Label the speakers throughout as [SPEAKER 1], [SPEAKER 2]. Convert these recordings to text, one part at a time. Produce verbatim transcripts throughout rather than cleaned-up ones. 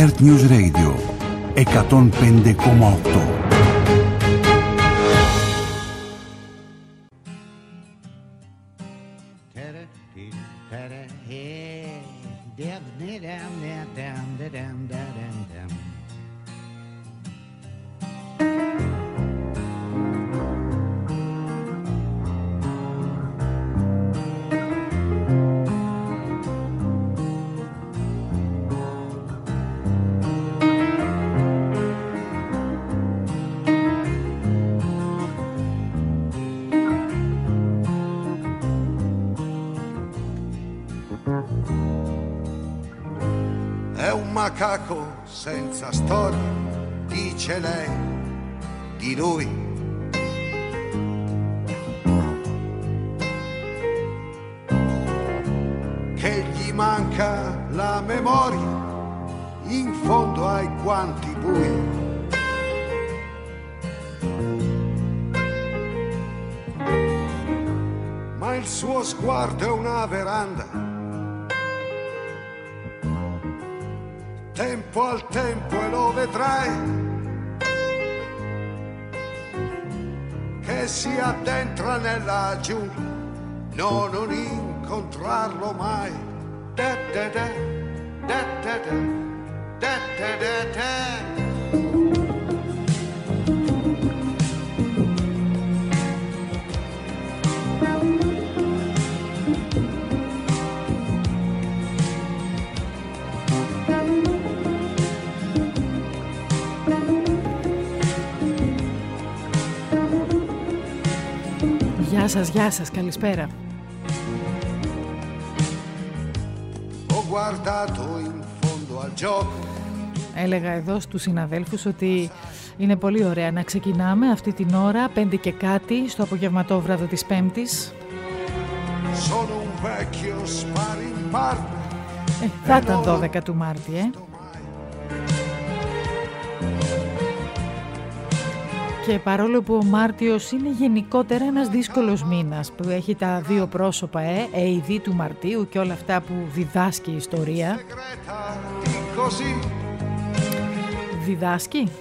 [SPEAKER 1] Earth News Radio εκατόν πέντε κόμμα οκτώ.
[SPEAKER 2] Macaco senza storia, dice lei di lui. Che gli manca la memoria in fondo ai guanti bui. Ma il suo sguardo è una veranda. Tempo al tempo e lo vedrai che si addentra nella giungla, no, non incontrarlo mai. Da, da, da, da, da, da, da, da, da, da.
[SPEAKER 3] Γεια σας, γεια σας, καλησπέρα. Έλεγα εδώ στους συναδέλφους ότι είναι πολύ ωραία να ξεκινάμε αυτή την ώρα, πέντε και κάτι, στο απογευματόβραδο της Πέμπτης. Ε, θα ήταν δώδεκα του Μάρτη, ε. Και παρόλο που ο Μάρτιος είναι γενικότερα ένας δύσκολος μήνας που έχει τα δύο πρόσωπα, ε, εειδή του Μαρτίου και όλα αυτά που διδάσκει η ιστορία. Διδάσκει.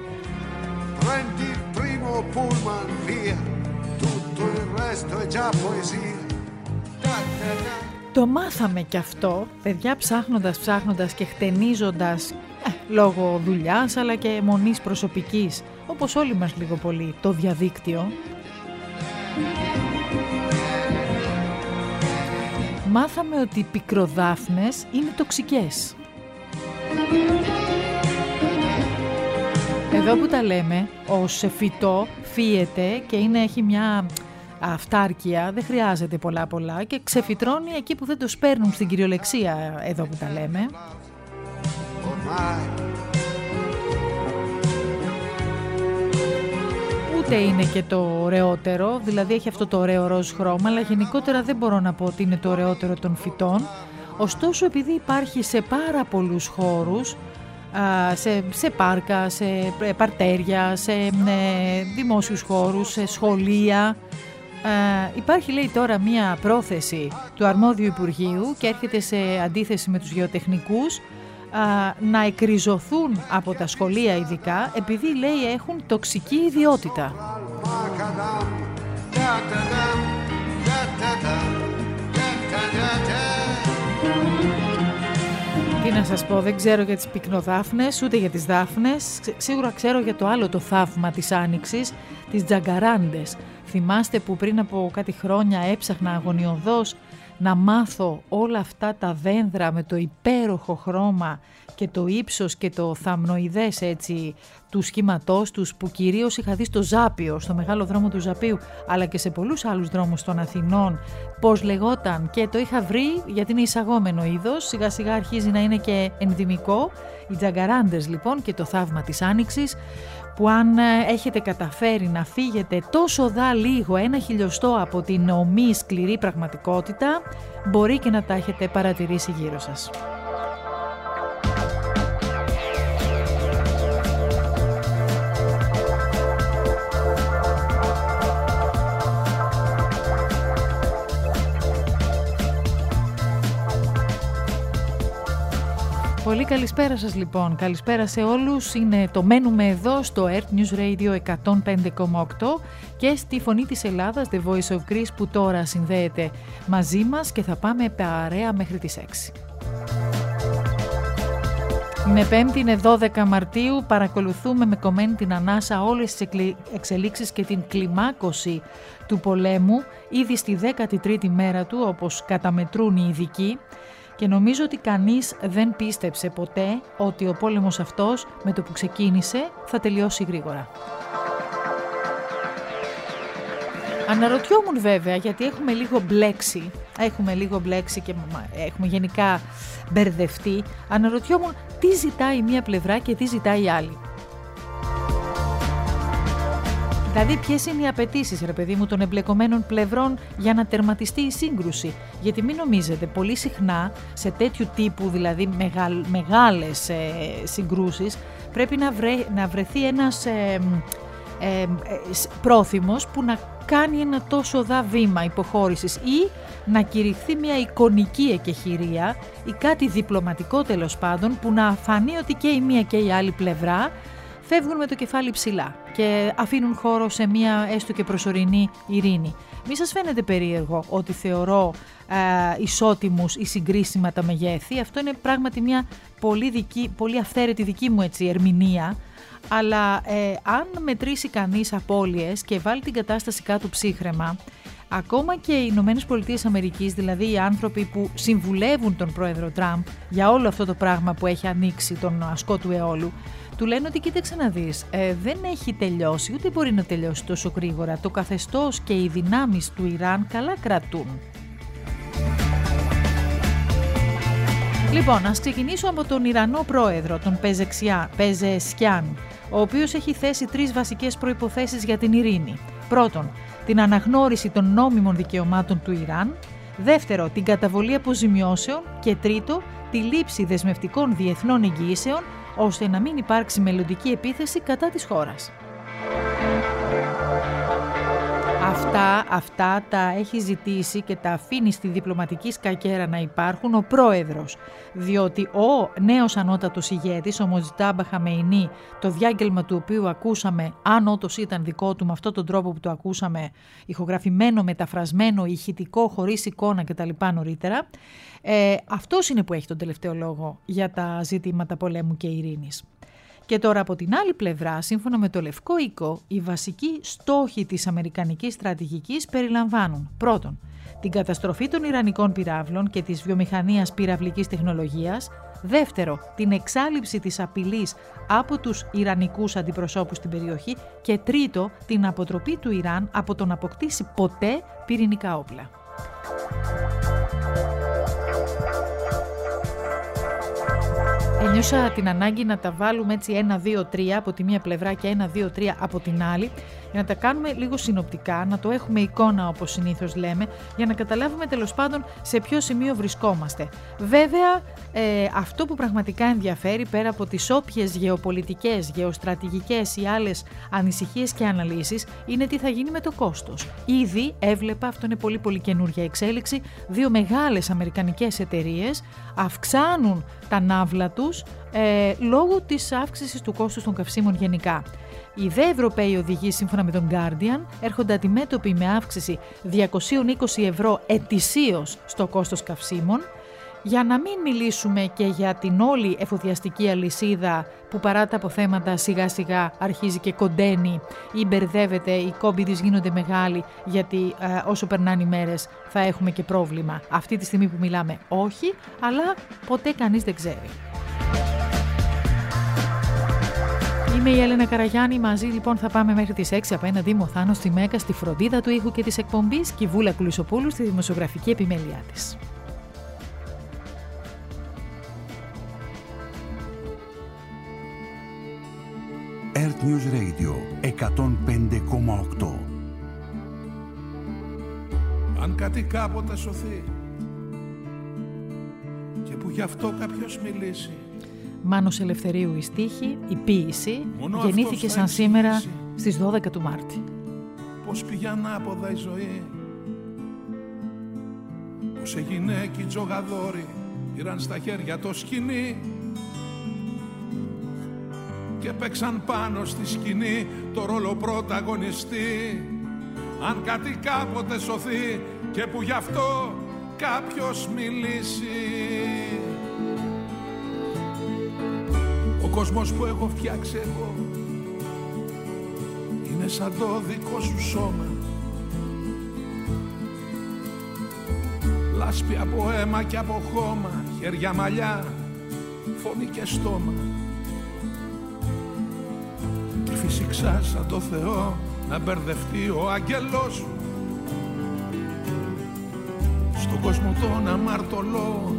[SPEAKER 3] Το μάθαμε κι αυτό, παιδιά, ψάχνοντας, ψάχνοντας και χτενίζοντας ε, λόγω δουλειάς αλλά και μονής προσωπικής, όπως όλοι μας λίγο πολύ, το διαδίκτυο. Μάθαμε ότι οι πικροδάφνες είναι τοξικές. Εδώ που τα λέμε, ως φυτό φύεται και είναι, έχει μια αυτάρκεια, δεν χρειάζεται πολλά πολλά και ξεφυτρώνει εκεί που δεν το σπέρνουν στην κυριολεξία, εδώ που τα λέμε. Ούτε είναι και το ωραιότερο, δηλαδή έχει αυτό το ωραίο ροζ χρώμα, αλλά γενικότερα δεν μπορώ να πω ότι είναι το ωραιότερο των φυτών. Ωστόσο, επειδή υπάρχει σε πάρα πολλούς χώρους, σε, σε πάρκα, σε παρτέρια, σε ε, δημόσιους χώρους, σε σχολεία, ε, υπάρχει, λέει, τώρα μία πρόθεση του αρμόδιου Υπουργείου και έρχεται σε αντίθεση με τους γεωτεχνικούς, να εκριζωθούν από τα σχολεία ειδικά, επειδή, λέει, έχουν τοξική ιδιότητα. Τι να σας πω, δεν ξέρω για τις πυκνοδάφνες, ούτε για τις δάφνες. Σίγουρα ξέρω για το άλλο το θαύμα της Άνοιξης, τις τζαγκαράντες. Θυμάστε που πριν από κάτι χρόνια έψαχνα αγωνιωδώς να μάθω όλα αυτά τα δένδρα με το υπέροχο χρώμα και το ύψος και το θαμνοειδές, έτσι, του σχήματός τους, που κυρίως είχα δει στο Ζάπιο, στο μεγάλο δρόμο του Ζαπίου, αλλά και σε πολλούς άλλους δρόμους των Αθηνών, πώς λεγόταν, και το είχα βρει γιατί είναι εισαγόμενο είδος, σιγά σιγά αρχίζει να είναι και ενδυμικό. Οι τζαγκαράντες λοιπόν και το θαύμα της Άνοιξης, που αν έχετε καταφέρει να φύγετε τόσο δα λίγο, ένα χιλιοστό από την ομή σκληρή πραγματικότητα, μπορεί και να τα έχετε παρατηρήσει γύρω σας. Πολύ καλησπέρα σας λοιπόν, καλησπέρα σε όλους. Είναι το μένουμε εδώ στο Earth News Radio εκατόν πέντε κόμμα οκτώ και στη Φωνή της Ελλάδας, The Voice of Greece, που τώρα συνδέεται μαζί μας και θα πάμε παρέα μέχρι τις έξι. Είναι Πέμπτη, είναι δώδεκα Μαρτίου, παρακολουθούμε με κομμένη την ανάσα όλες τις εξελίξεις και την κλιμάκωση του πολέμου, ήδη στη δέκατη τρίτη μέρα του, όπως καταμετρούν οι ειδικοί. Και νομίζω ότι κανείς δεν πίστεψε ποτέ ότι ο πόλεμος αυτός με το που ξεκίνησε θα τελειώσει γρήγορα. Αναρωτιόμουν βέβαια, γιατί έχουμε λίγο μπλέξει, έχουμε λίγο μπλέξει και έχουμε γενικά μπερδευτεί, αναρωτιόμουν τι ζητάει μία πλευρά και τι ζητάει η άλλη. Δηλαδή, ποιες είναι οι απαιτήσεις, ρε παιδί μου, των εμπλεκομένων πλευρών για να τερματιστεί η σύγκρουση. Γιατί μην νομίζετε, πολύ συχνά σε τέτοιου τύπου, δηλαδή μεγαλ, μεγάλες ε, συγκρούσεις, πρέπει να, βρε, να βρεθεί ένας ε, ε, ε, πρόθυμος που να κάνει ένα τόσο δα βήμα υποχώρησης ή να κηρυχθεί μια εικονική εκεχηρία ή κάτι διπλωματικό τέλος πάντων που να φανεί ότι και η μία και η άλλη πλευρά φεύγουν με το κεφάλι ψηλά και αφήνουν χώρο σε μια έστω και προσωρινή ειρήνη. Μη σας φαίνεται περίεργο ότι θεωρώ ε, ισότιμους ή συγκρίσιμα τα μεγέθη. Αυτό είναι πράγματι μια πολύ, δική, πολύ αυθαίρετη δική μου έτσι, ερμηνεία. Αλλά ε, αν μετρήσει κανείς απώλειες και βάλει την κατάσταση κάτω ψύχραιμα, ακόμα και οι Ηνωμένες Πολιτείες Αμερικής, δηλαδή οι άνθρωποι που συμβουλεύουν τον πρόεδρο Τραμπ για όλο αυτό το πράγμα που έχει ανοίξει τον ασκό του αιώλου, του λένε ότι κοίταξε να δεις, ε, δεν έχει τελειώσει, ούτε μπορεί να τελειώσει τόσο γρήγορα. Το καθεστώς και οι δυνάμεις του Ιράν καλά κρατούν. Λοιπόν, ας ξεκινήσω από τον Ιρανό πρόεδρο, τον Πεζεσχιάν, ο οποίος έχει θέσει τρεις βασικές προϋποθέσεις για την ειρήνη. Πρώτον, την αναγνώριση των νόμιμων δικαιωμάτων του Ιράν. Δεύτερο, την καταβολή αποζημιώσεων. Και τρίτο, τη λήψη δεσμευτικών διεθνών εγγυήσεων, ώστε να μην υπάρξει μελλοντική επίθεση κατά της χώρας. Αυτά, αυτά τα έχει ζητήσει και τα αφήνει στη διπλωματική σκακέρα να υπάρχουν ο πρόεδρος, διότι ο νέος ανώτατος ηγέτης, ο Μοτζτάμπα Χαμεϊνί, το διάγγελμα του οποίου ακούσαμε, αν όντως ήταν δικό του με αυτόν τον τρόπο που το ακούσαμε, ηχογραφημένο, μεταφρασμένο, ηχητικό, χωρίς εικόνα κτλ. Νωρίτερα, ε, αυτός είναι που έχει τον τελευταίο λόγο για τα ζητήματα πολέμου και ειρήνης. Και τώρα από την άλλη πλευρά, σύμφωνα με το Λευκό Οίκο, οι βασικοί στόχοι της αμερικανικής στρατηγικής περιλαμβάνουν πρώτον, την καταστροφή των ιρανικών πυράβλων και της βιομηχανίας πυραυλικής τεχνολογίας, δεύτερο, την εξάλειψη της απειλής από τους ιρανικούς αντιπροσώπους στην περιοχή και τρίτο, την αποτροπή του Ιράν από το να αποκτήσει ποτέ πυρηνικά όπλα. Ένιωσα την ανάγκη να τα βάλουμε έτσι ένα, δύο, τρία από τη μία πλευρά και ένα, δύο, τρία από την άλλη, για να τα κάνουμε λίγο συνοπτικά, να το έχουμε εικόνα όπως συνήθως λέμε, για να καταλάβουμε τέλος πάντων σε ποιο σημείο βρισκόμαστε. Βέβαια, ε, αυτό που πραγματικά ενδιαφέρει πέρα από τις όποιες γεωπολιτικές, γεωστρατηγικές ή άλλες ανησυχίες και αναλύσεις, είναι τι θα γίνει με το κόστος. Ήδη έβλεπα, αυτό είναι πολύ πολύ καινούργια εξέλιξη, δύο μεγάλες αμερικανικές εταιρείες αυξάνουν τα ναύλα τους ε, λόγω της αύξησης του κόστους των καυσίμων γενικά. Οι δε Ευρωπαίοι οδηγοί, σύμφωνα με τον Guardian, έρχονται αντιμέτωποι με αύξηση διακόσια είκοσι ευρώ ετησίως στο κόστος καυσίμων, για να μην μιλήσουμε και για την όλη εφοδιαστική αλυσίδα που παρά τα αποθέματα σιγά σιγά αρχίζει και κοντένει ή μπερδεύεται, οι κόμποι της γίνονται μεγάλοι, γιατί ε, όσο περνάνε οι μέρες θα έχουμε και πρόβλημα. Αυτή τη στιγμή που μιλάμε όχι, αλλά ποτέ κανείς δεν ξέρει. Είμαι η Έλενα Καραγιάννη, μαζί λοιπόν θα πάμε μέχρι τις έξι. Απέναντί μου ο Θάνος στη Μέκα, στη φροντίδα του ήχου και της εκπομπής, και η Βούλα Κουλισοπούλου στη δημοσιογραφική επιμέλειά της.
[SPEAKER 1] Earth News Radio εκατόν πέντε κόμμα οκτώ.
[SPEAKER 4] Αν κάτι κάποτε σωθεί και που γι' αυτό κάποιος μιλήσει.
[SPEAKER 3] Μάνος Ελευθερίου η στίχη, η ποίηση, γεννήθηκε σαν σήμερα στις δώδεκα του Μάρτη.
[SPEAKER 4] Πως πήγε ανάποδα η ζωή, πως οι γυναίκοι τζογαδόροι πήραν στα χέρια το σκηνή και παίξαν πάνω στη σκηνή το ρόλο πρωταγωνιστή. Αν κάτι κάποτε σωθεί και που γι' αυτό κάποιος μιλήσει. Ο κόσμος που έχω φτιάξει εγώ είναι σαν το δικό σου σώμα. Λάσπη από αίμα και από χώμα, χέρια, μαλλιά, φωνή και στόμα. Και φυσικά σαν το Θεό να μπερδευτεί ο άγγελός σου στον κόσμο τον αμαρτωλό.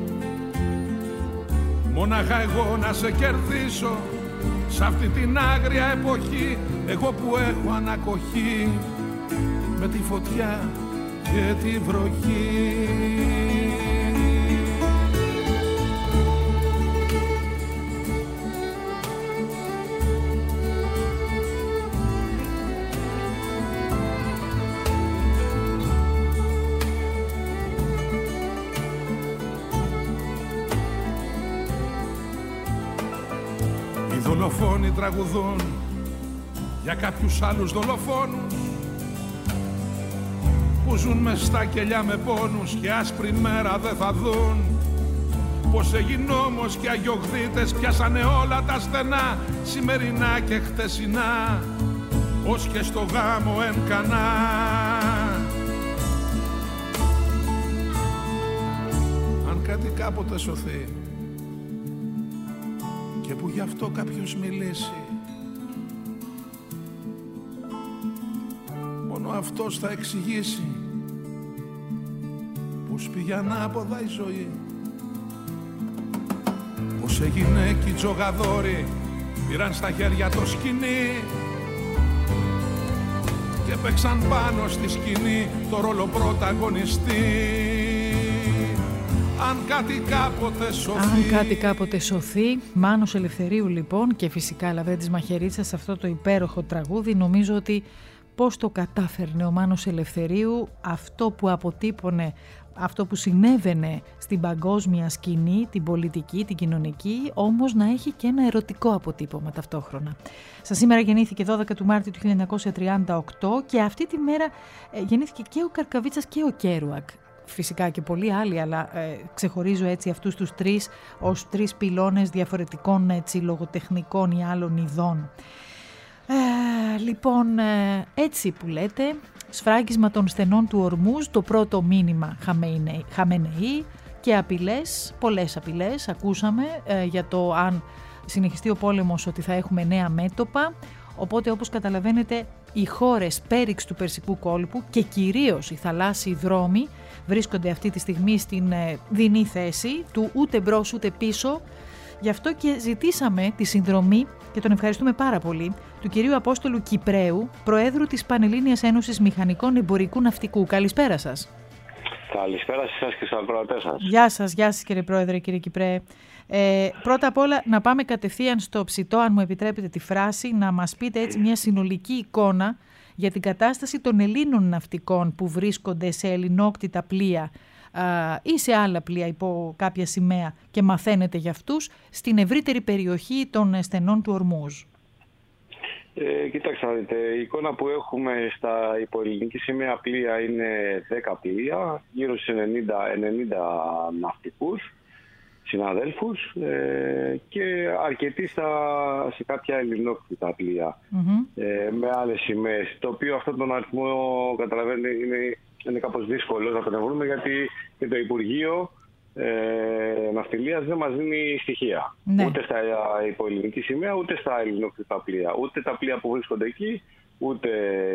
[SPEAKER 4] Μόναχα εγώ να σε κερδίσω σ' αυτή την άγρια εποχή, εγώ που έχω ανακοχή με τη φωτιά και τη βροχή. Οι δολοφόνοι τραγουδούν για κάποιους άλλους δολοφόνους που ζουν μες στα κελιά με πόνους και άσπρη μέρα δεν θα δουν. Πως έγινε όμως και αγιογδίτες πιάσανε όλα τα στενά, σημερινά και χτεσινά, ως και στο γάμο εν Κανά. Αν κάτι κάποτε σωθεί και που γι' αυτό κάποιος μιλήσει, μόνο αυτός θα εξηγήσει πως πήγε ανάποδα η ζωή. Πως έγινε κι οι τζογαδόροι πήραν στα χέρια το σκηνή και παίξαν πάνω στη σκηνή το ρόλο πρωταγωνιστή. Αν κάτι κάποτε σωθεί.
[SPEAKER 3] Αν κάτι κάποτε σωθεί. Μάνος Ελευθερίου λοιπόν, και φυσικά Λαβρέντης Μαχαιρίτσας, αυτό το υπέροχο τραγούδι. Νομίζω ότι πώς το κατάφερνε ο Μάνος Ελευθερίου, αυτό που αποτύπωνε, αυτό που συνέβαινε στην παγκόσμια σκηνή, την πολιτική, την κοινωνική, όμως να έχει και ένα ερωτικό αποτύπωμα ταυτόχρονα. Σας σήμερα γεννήθηκε δώδεκα του Μάρτη του χίλια εννιακόσια τριάντα οκτώ και αυτή τη μέρα ε, γεννήθηκε και ο Καρκαβίτσας και ο Κέρουακ. Φυσικά και πολλοί άλλοι, αλλά ε, ξεχωρίζω έτσι αυτούς τους τρεις ως τρεις πυλώνες διαφορετικών έτσι, λογοτεχνικών ή άλλων ειδών. Ε, λοιπόν, ε, έτσι που λέτε, σφράγισμα των στενών του Ορμούζ, το πρώτο μήνυμα Χαμενεή και απειλές, πολλές απειλές ακούσαμε ε, για το αν συνεχιστεί ο πόλεμος ότι θα έχουμε νέα μέτωπα. Οπότε, όπως καταλαβαίνετε, οι χώρες πέριξ του Περσικού κόλπου και κυρίως οι θαλάσσιοι δρόμοι βρίσκονται αυτή τη στιγμή στην ε, δεινή θέση του ούτε μπρος ούτε πίσω. Γι' αυτό και ζητήσαμε τη συνδρομή, και τον ευχαριστούμε πάρα πολύ, του κυρίου Απόστολου Κυπραίου, Προέδρου της Πανελλήνιας Ένωσης Μηχανικών Εμπορικού Ναυτικού. Καλησπέρα σας.
[SPEAKER 5] Καλησπέρα σας και στους ακροατές σας.
[SPEAKER 3] Γεια σας, γεια σας κύριε Πρόεδρε, κύριε Κυπραίε. Ε, πρώτα απ' όλα να πάμε κατευθείαν στο ψητό, αν μου επιτρέπετε τη φράση, να μας πείτε έτσι μια συνολική εικόνα για την κατάσταση των Ελλήνων ναυτικών που βρίσκονται σε ελληνόκτητα πλοία ή σε άλλα πλοία υπό κάποια σημαία και μαθαίνετε για αυτούς στην ευρύτερη περιοχή των στενών του Ορμούζ.
[SPEAKER 5] Ε, κοιτάξτε να δείτε, η εικόνα που έχουμε στα υποελληνική σημαία πλοία είναι δέκα πλοία, γύρω στους ενενήντα, ενενήντα ναυτικούς συναδέλφους ε, και αρκετοί στα, σε κάποια ελληνόκτητα πλοία mm-hmm. ε, με άλλες σημαίες, το οποίο αυτόν τον αριθμό καταλαβαίνετε είναι είναι κάπως δύσκολο να τον βρούμε, γιατί και το Υπουργείο ε, Ναυτιλίας δεν μας δίνει στοιχεία. Ναι. Ούτε στα υποελληνική σημαία, ούτε στα ελληνόκτητα πλοία. Ούτε τα πλοία που βρίσκονται εκεί, ούτε...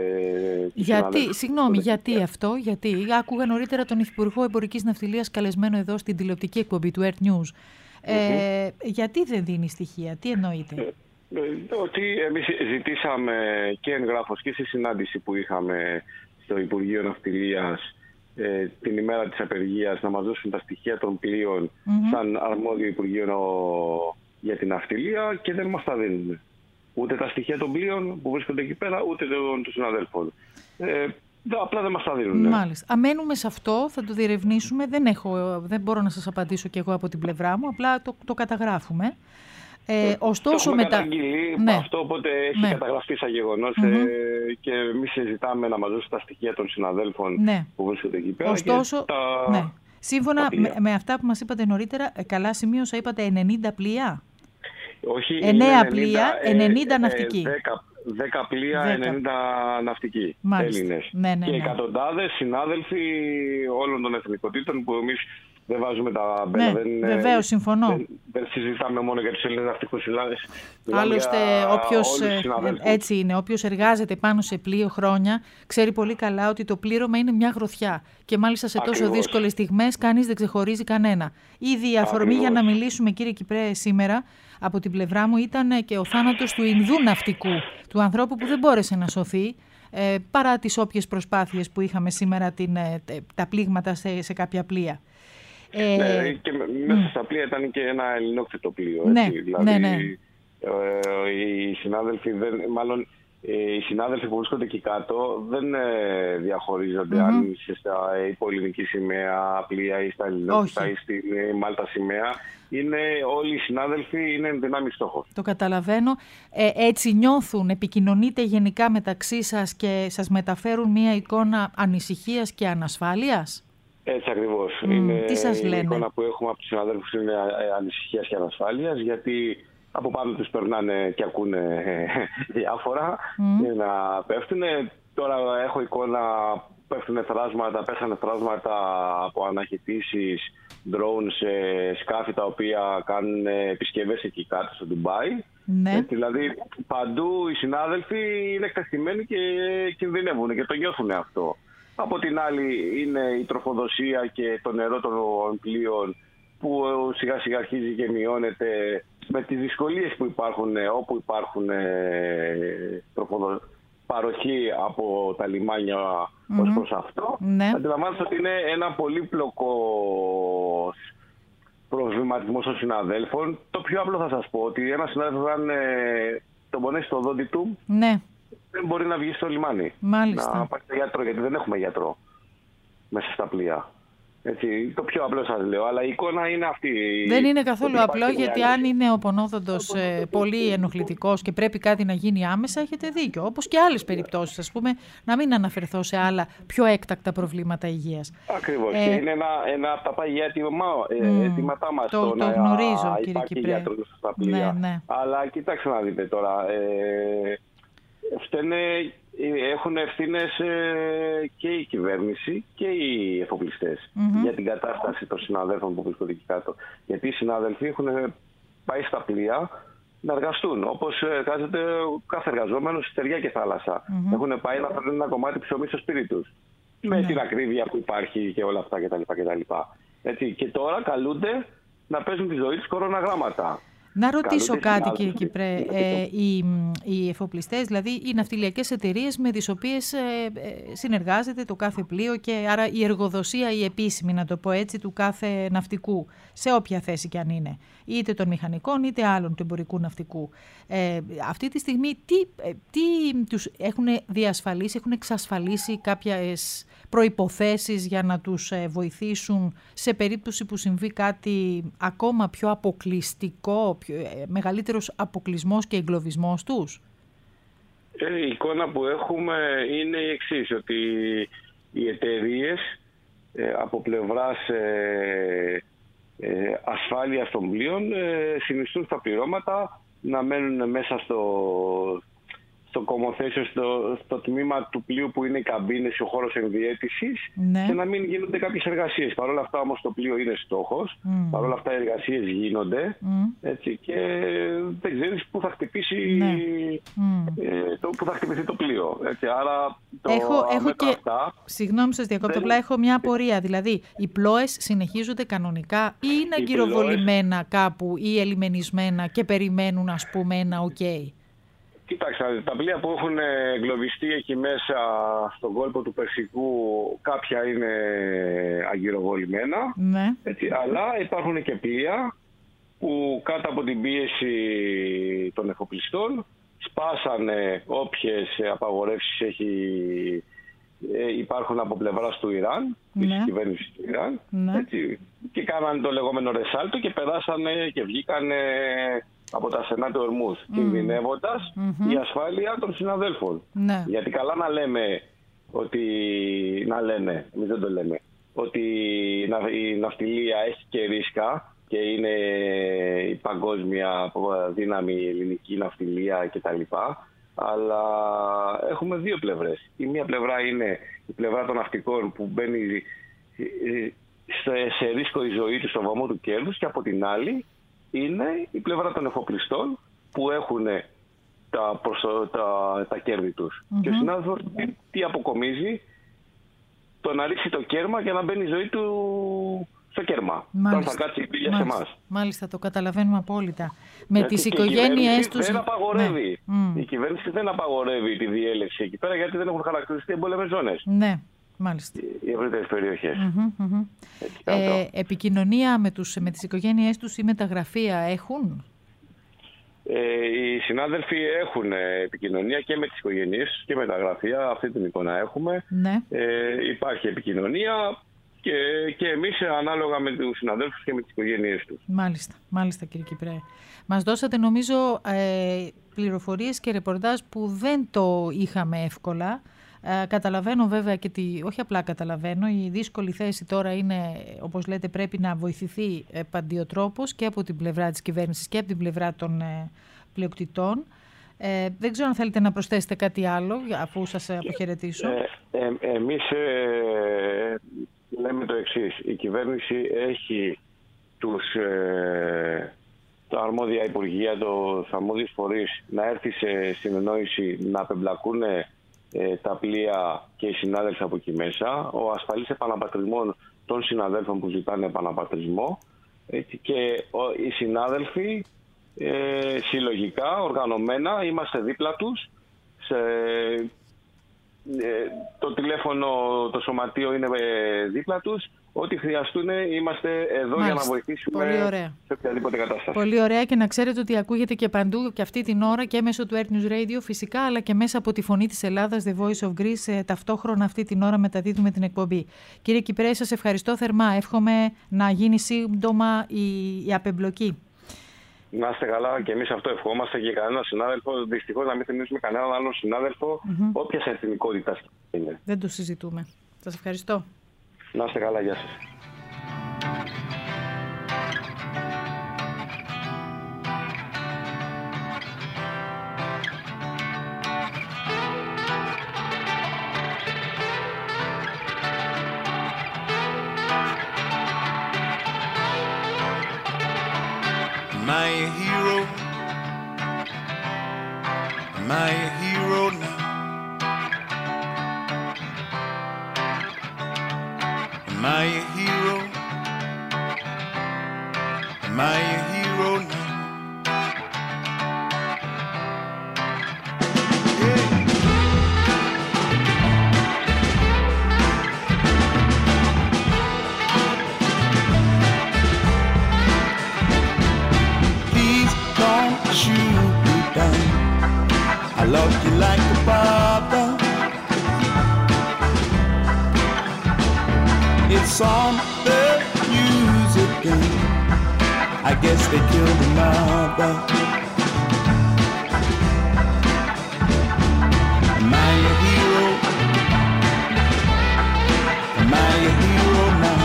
[SPEAKER 3] Γιατί, συγγνώμη, γιατί αυτό, γιατί άκουγα νωρίτερα τον Υφυπουργό Εμπορικής Ναυτιλίας καλεσμένο εδώ στην τηλεοπτική εκπομπή του Earth News. Ε, mm-hmm. Γιατί δεν δίνει στοιχεία, τι εννοείται?
[SPEAKER 5] Ε, ότι εμείς ζητήσαμε και εγγράφος και στη συνάντηση που είχαμε στο Υπουργείο Ναυτιλίας ε, την ημέρα της απεργίας να μας δώσουν τα στοιχεία των πλοίων mm-hmm. σαν αρμόδιο Υπουργείο για την ναυτιλία και δεν μας τα δίνουν. Ούτε τα στοιχεία των πλοίων που βρίσκονται εκεί πέρα, ούτε των, των συναδέλφων. Ε, απλά δεν μας τα δίνουν.
[SPEAKER 3] Μάλιστα. Αμένουμε σε αυτό, θα το διερευνήσουμε. Δεν, έχω, δεν μπορώ να σας απαντήσω κι εγώ από την πλευρά μου, απλά το, το καταγράφουμε. Ε, ωστόσο,
[SPEAKER 5] το
[SPEAKER 3] μετά.
[SPEAKER 5] Ναι. Αυτό οπότε έχει ναι. καταγραφεί σαν γεγονός mm-hmm. ε, και εμείς συζητάμε να μας δώσουν τα στοιχεία των συναδέλφων ναι. που βρίσκονται εκεί πέρα.
[SPEAKER 3] Ωστόσο,
[SPEAKER 5] τα...
[SPEAKER 3] ναι. σύμφωνα με, με αυτά που μας είπατε νωρίτερα, καλά σημείωσα, είπατε ενενήντα πλοία.
[SPEAKER 5] Όχι,
[SPEAKER 3] εννέα πλοία, ενενήντα
[SPEAKER 5] ε,
[SPEAKER 3] ναυτικοί.
[SPEAKER 5] δέκα πλοία, ενενήντα ναυτικοί Έλληνες.
[SPEAKER 3] Ναι, ναι,
[SPEAKER 5] και
[SPEAKER 3] ναι.
[SPEAKER 5] εκατοντάδες συνάδελφοι όλων των εθνικοτήτων που εμείς δεν βάζουμε τα μπέλα.
[SPEAKER 3] Ναι, βεβαίως, συμφωνώ.
[SPEAKER 5] Δεν, δεν συζητάμε μόνο για τους Έλληνες ναυτικούς συνάδελφους.
[SPEAKER 3] Άλλωστε, όποιος, έτσι είναι, όποιος εργάζεται πάνω σε πλοίο χρόνια, ξέρει πολύ καλά ότι το πλήρωμα είναι μια γροθιά. Και μάλιστα σε τόσο
[SPEAKER 5] Ακριβώς.
[SPEAKER 3] δύσκολες στιγμές κανείς δεν ξεχωρίζει κανένα. Ήδη η αφορμή για να μιλήσουμε, κύριε Κυπρέ, σήμερα από την πλευρά μου ήταν και ο θάνατος του Ινδού ναυτικού, του ανθρώπου που δεν μπόρεσε να σωθεί, ε, παρά τις όποιες προσπάθειες που είχαμε σήμερα την, ε, τα πλήγματα σε, σε κάποια πλοία.
[SPEAKER 5] Ε, ναι, και μέσα στα πλοία ήταν και ένα ελληνόκτητο πλοίο.
[SPEAKER 3] Ναι,
[SPEAKER 5] έτσι, δηλαδή,
[SPEAKER 3] ναι, ναι.
[SPEAKER 5] Ε, οι συνάδελφοι, δεν, μάλλον ε, οι συνάδελφοι που βρίσκονται εκεί κάτω δεν ε, διαχωρίζονται mm-hmm. αν είσαι στα υπολειμική σημαία πλοία ή στα ελληνόκτητα ή στη Μάλτα σημαία. Είναι, όλοι οι συνάδελφοι είναι δυνάμει στόχος.
[SPEAKER 3] Το καταλαβαίνω. Ε, έτσι νιώθουν, επικοινωνείτε γενικά μεταξύ σας και σας μεταφέρουν μια εικόνα ανησυχίας και ανασφάλειας.
[SPEAKER 5] Έτσι ακριβώς.
[SPEAKER 3] Mm,
[SPEAKER 5] είναι,
[SPEAKER 3] τι σας λένε?
[SPEAKER 5] Η εικόνα που έχουμε από τους συναδέλφους είναι ανησυχίας και ανασφάλειας, γιατί από πάνω τους περνάνε και ακούνε διάφορα mm. να πέφτουν. Τώρα έχω εικόνα, πέφτουν θράσματα, πέσανε θράσματα από αναχαιτήσεις drone σε σκάφη τα οποία κάνουν επισκευές εκεί κάτω στο Ντουμπάι.
[SPEAKER 3] Ναι.
[SPEAKER 5] Έτσι, δηλαδή παντού οι συνάδελφοι είναι εκτεθειμένοι και κινδυνεύουν και το νιώθουν αυτό. Από την άλλη είναι η τροφοδοσία και το νερό των πλοίων που σιγά σιγά αρχίζει και μειώνεται με τις δυσκολίες που υπάρχουν όπου υπάρχουν τροφοδο... παροχή από τα λιμάνια mm-hmm. ως προς αυτό.
[SPEAKER 3] Ναι.
[SPEAKER 5] Αντιλαμβάνεστε ότι είναι ένα πολύπλοκο προβληματισμό των συναδέλφων. Το πιο απλό θα σας πω ότι ένας συνάδελφος αν τον πονέσει στο δόντι του,
[SPEAKER 3] ναι.
[SPEAKER 5] δεν μπορεί να βγει στο λιμάνι.
[SPEAKER 3] Μάλιστα.
[SPEAKER 5] Να πάει στο γιατρό, γιατί δεν έχουμε γιατρό μέσα στα πλοία. Έτσι, το πιο απλό σας λέω, αλλά η εικόνα είναι αυτή.
[SPEAKER 3] Δεν είναι καθόλου απλό, γιατί αν είναι ο πονόδοντος ε, πολύ ενοχλητικός και πρέπει κάτι να γίνει άμεσα, έχετε δίκιο. Όπως και άλλες περιπτώσεις, ας πούμε, να μην αναφερθώ σε άλλα πιο έκτακτα προβλήματα υγείας.
[SPEAKER 5] Ακριβώς.
[SPEAKER 3] Ε,
[SPEAKER 5] και είναι ένα, ένα από τα παγιά αιτήματά μας.
[SPEAKER 3] Το,
[SPEAKER 5] το,
[SPEAKER 3] το
[SPEAKER 5] να
[SPEAKER 3] γνωρίζω, κύριε
[SPEAKER 5] υπάρχει
[SPEAKER 3] Κυπρέ.
[SPEAKER 5] γιατρός στα πλοία.
[SPEAKER 3] Ναι, ναι.
[SPEAKER 5] Αλλά κοιτάξτε να δείτε τώρα. Ε, φταίνε, έχουν ευθύνες ε, και η κυβέρνηση και οι εφοπλιστές mm-hmm. για την κατάσταση των συναδέλφων που βρίσκονται εκεί κάτω. Γιατί οι συνάδελφοι έχουν πάει στα πλοία να εργαστούν, όπως εργάζεται κάθε εργαζόμενος στη στεριά και θάλασσα. Mm-hmm. Έχουν πάει να φέρουν ένα κομμάτι ψωμί στο σπίτι τους. Mm-hmm. Με την ακρίβεια που υπάρχει και όλα αυτά κτλ. κτλ. Έτσι, και τώρα καλούνται να παίζουν τη ζωή τους κοροναγράμματα.
[SPEAKER 3] Να ρωτήσω κάτι, κύριε Κυπρέ. Ε, οι, οι εφοπλιστές, δηλαδή οι ναυτιλιακές εταιρείες με τις οποίες ε, ε, συνεργάζεται το κάθε πλοίο και άρα η εργοδοσία, η επίσημη, να το πω έτσι, του κάθε ναυτικού, σε όποια θέση κι αν είναι, είτε των μηχανικών είτε άλλων του εμπορικού ναυτικού. Ε, αυτή τη στιγμή τι, τι τους έχουν διασφαλίσει, έχουν εξασφαλίσει κάποιες προϋποθέσεις για να τους βοηθήσουν σε περίπτωση που συμβεί κάτι ακόμα πιο αποκλειστικό, πιο, μεγαλύτερος αποκλεισμός και εγκλωβισμός τους?
[SPEAKER 5] Ε, η εικόνα που έχουμε είναι η εξής, ότι οι εταιρείες ε, από πλευράς ε, ε, ασφάλειας των πλοίων ε, συνιστούν στα πληρώματα να μένουν μέσα στο... στο κομοθέσιο, στο, στο τμήμα του πλοίου που είναι οι καμπίνες, ο χώρος ενδιαίτησης, ναι. και να μην γίνονται κάποιες εργασίες. Παρ' όλα αυτά όμως το πλοίο είναι στόχος, mm. παρ' όλα αυτά οι εργασίες γίνονται mm. έτσι, και δεν ξέρεις πού θα χτυπήσει, ναι. ε, το, πού θα χτυπηθεί το πλοίο. Έτσι, άρα το,
[SPEAKER 3] έχω, έχω και,
[SPEAKER 5] αυτά,
[SPEAKER 3] συγγνώμη σας διακόπτω, απλά έχω μια απορία. Δηλαδή, οι πλώες συνεχίζονται κανονικά ή είναι αγκυροβολημένα πλώες... κάπου ή ελιμενισμένα και περιμένουν, ας πούμε, ένα οκ? Okay.
[SPEAKER 5] Κοιτάξτε, τα πλοία που έχουν εγκλωβιστεί εκεί μέσα στον κόλπο του Περσικού, κάποια είναι αγκυροβολημένα,
[SPEAKER 3] ναι.
[SPEAKER 5] έτσι, αλλά υπάρχουν και πλοία που κάτω από την πίεση των εφοπλιστών σπάσανε όποιες απαγορεύσεις έχει, υπάρχουν από πλευράς του Ιράν, ναι. της κυβέρνησης του Ιράν, ναι. έτσι, και κάνανε το λεγόμενο ρεσάλτο και περάσανε και βγήκανε από τα στενά του Ορμούζ, mm. κινδυνεύοντας mm-hmm. η ασφάλεια των συναδέλφων.
[SPEAKER 3] Ναι.
[SPEAKER 5] Γιατί καλά να λέμε ότι, να λένε, εμείς δεν το λέμε, ότι η ναυτιλία έχει και ρίσκα και είναι η παγκόσμια δύναμη, η ελληνική ναυτιλία κτλ. Αλλά έχουμε δύο πλευρές. Η μία πλευρά είναι η πλευρά των ναυτικών που μπαίνει σε, σε ρίσκο η ζωή του στο βωμό του κέρδους, και από την άλλη είναι η πλευρά των εφοπλιστών που έχουν τα, προσω... τα... τα κέρδη τους. Mm-hmm. Και ο συνάδελφος τι αποκομίζει? Το να ρίξει το κέρμα και να μπαίνει η ζωή του στο κέρμα. Όταν θα κάτσει η πύλια σε εμάς.
[SPEAKER 3] Μάλιστα, το καταλαβαίνουμε απόλυτα. Με
[SPEAKER 5] γιατί
[SPEAKER 3] τις οικογένειές τους...
[SPEAKER 5] Δεν απαγορεύει.
[SPEAKER 3] Ναι.
[SPEAKER 5] Η κυβέρνηση δεν απαγορεύει τη διέλευση εκεί πέρα, γιατί δεν έχουν χαρακτηριστεί εμπόλεμες ζώνες.
[SPEAKER 3] Ναι. Μάλιστα.
[SPEAKER 5] Οι ευρύτερες περιοχές.
[SPEAKER 3] Mm-hmm, mm-hmm. Ε, επικοινωνία με, τους, με τις οικογένειές τους ή με τα γραφεία έχουν?
[SPEAKER 5] Ε, οι συνάδελφοι έχουν επικοινωνία και με τις οικογένειές τους και με τα γραφεία. Αυτή την εικόνα έχουμε.
[SPEAKER 3] Ναι.
[SPEAKER 5] Ε, υπάρχει επικοινωνία και, και εμείς ανάλογα με τους συναδέλφους και με τις οικογένειές τους.
[SPEAKER 3] Μάλιστα, μάλιστα κύριε Κυπρέ. Μας δώσατε νομίζω ε, πληροφορίες και ρεπορτάζ που δεν το είχαμε εύκολα. Ε, καταλαβαίνω βέβαια και τη, όχι απλά καταλαβαίνω, η δύσκολη θέση τώρα είναι, όπως λέτε, πρέπει να βοηθηθεί ε, παντιοτρόπως και από την πλευρά της κυβέρνησης και από την πλευρά των ε, πλειοκτητών. Ε, δεν ξέρω αν θέλετε να προσθέσετε κάτι άλλο αφού σας αποχαιρετήσω. Ε,
[SPEAKER 5] ε, εμείς ε, λέμε το εξής. Η κυβέρνηση έχει τους, ε, τα αρμόδια υπουργεία, τους αρμόδιους φορείς να έρθει σε συνεννόηση να απεμπλακούν Ε, τα πλοία και οι συνάδελφοι από εκεί μέσα, ο ασφαλής επαναπατρισμός των συναδέλφων που ζητάνε επαναπατρισμό ε, και ο, οι συνάδελφοι ε, συλλογικά, οργανωμένα, είμαστε δίπλα τους. Σε, ε, το τηλέφωνο, το σωματείο είναι ε, δίπλα τους. Ό,τι χρειαστούν είμαστε εδώ. Μάλιστα. Για να βοηθήσουμε σε οποιαδήποτε κατάσταση.
[SPEAKER 3] Πολύ ωραία, και να ξέρετε ότι ακούγεται και παντού και αυτή την ώρα και μέσω του Earth News Radio φυσικά, αλλά και μέσα από τη Φωνή της Ελλάδας, The Voice of Greece, ε, ταυτόχρονα αυτή την ώρα μεταδίδουμε την εκπομπή. Κύριε Κυπρέ, σας ευχαριστώ θερμά. Εύχομαι να γίνει σύντομα η, η απεμπλοκή.
[SPEAKER 5] Να είστε καλά, και εμείς αυτό ευχόμαστε, και κανένα συνάδελφο. Δυστυχώς να μην θυμίσουμε κανέναν άλλον συνάδελφο, mm-hmm. όποιας εθνικότητας είναι.
[SPEAKER 3] Δεν το συζητούμε. Σας ευχαριστώ.
[SPEAKER 5] Να είστε καλά, γεια σας.
[SPEAKER 6] Am I a hero? Am I a hero now? Am I a hero? Am I a hero now? Yeah. Please don't shoot me down. I love you like a father. It's on the news again. I guess they killed the mother. Am I a hero? Am I a hero now?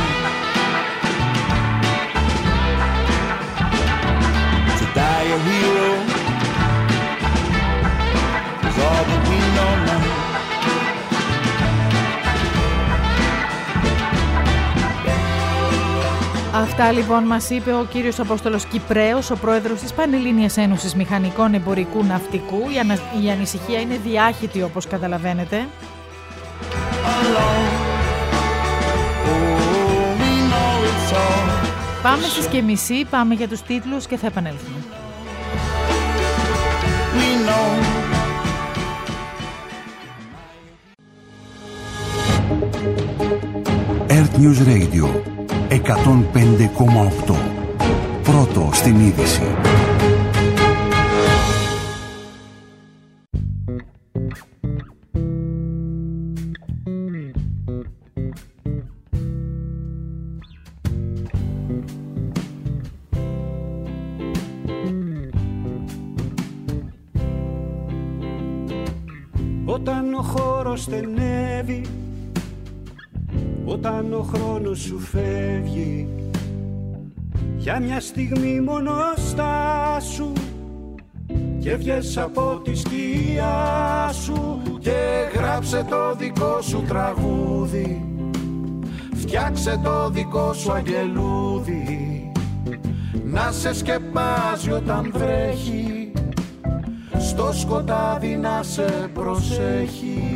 [SPEAKER 6] To die a hero is all that we know now.
[SPEAKER 3] Αυτά λοιπόν μας είπε ο κύριος Απόστολος Κυπρέος, ο πρόεδρος της Πανελλήνιας Ένωσης Μηχανικών Εμπορικού Ναυτικού. Η, ανα... η ανησυχία είναι διάχυτη, όπως καταλαβαίνετε. Πάμε στις και μισή, πάμε για τους τίτλους και θα επανέλθουμε.
[SPEAKER 1] Earth News Radio εκατόν πέντε κόμμα οκτώ. Πρώτο στην είδηση.
[SPEAKER 7] Όταν ο χώρος στενεύει, όταν ο χρόνος σου φεύγει, για μια στιγμή μόνο στάσου και βγες από τη σκιά σου και γράψε το δικό σου τραγούδι, φτιάξε το δικό σου αγγελούδι, να σε σκεπάζει όταν βρέχει, στο σκοτάδι να σε προσέχει.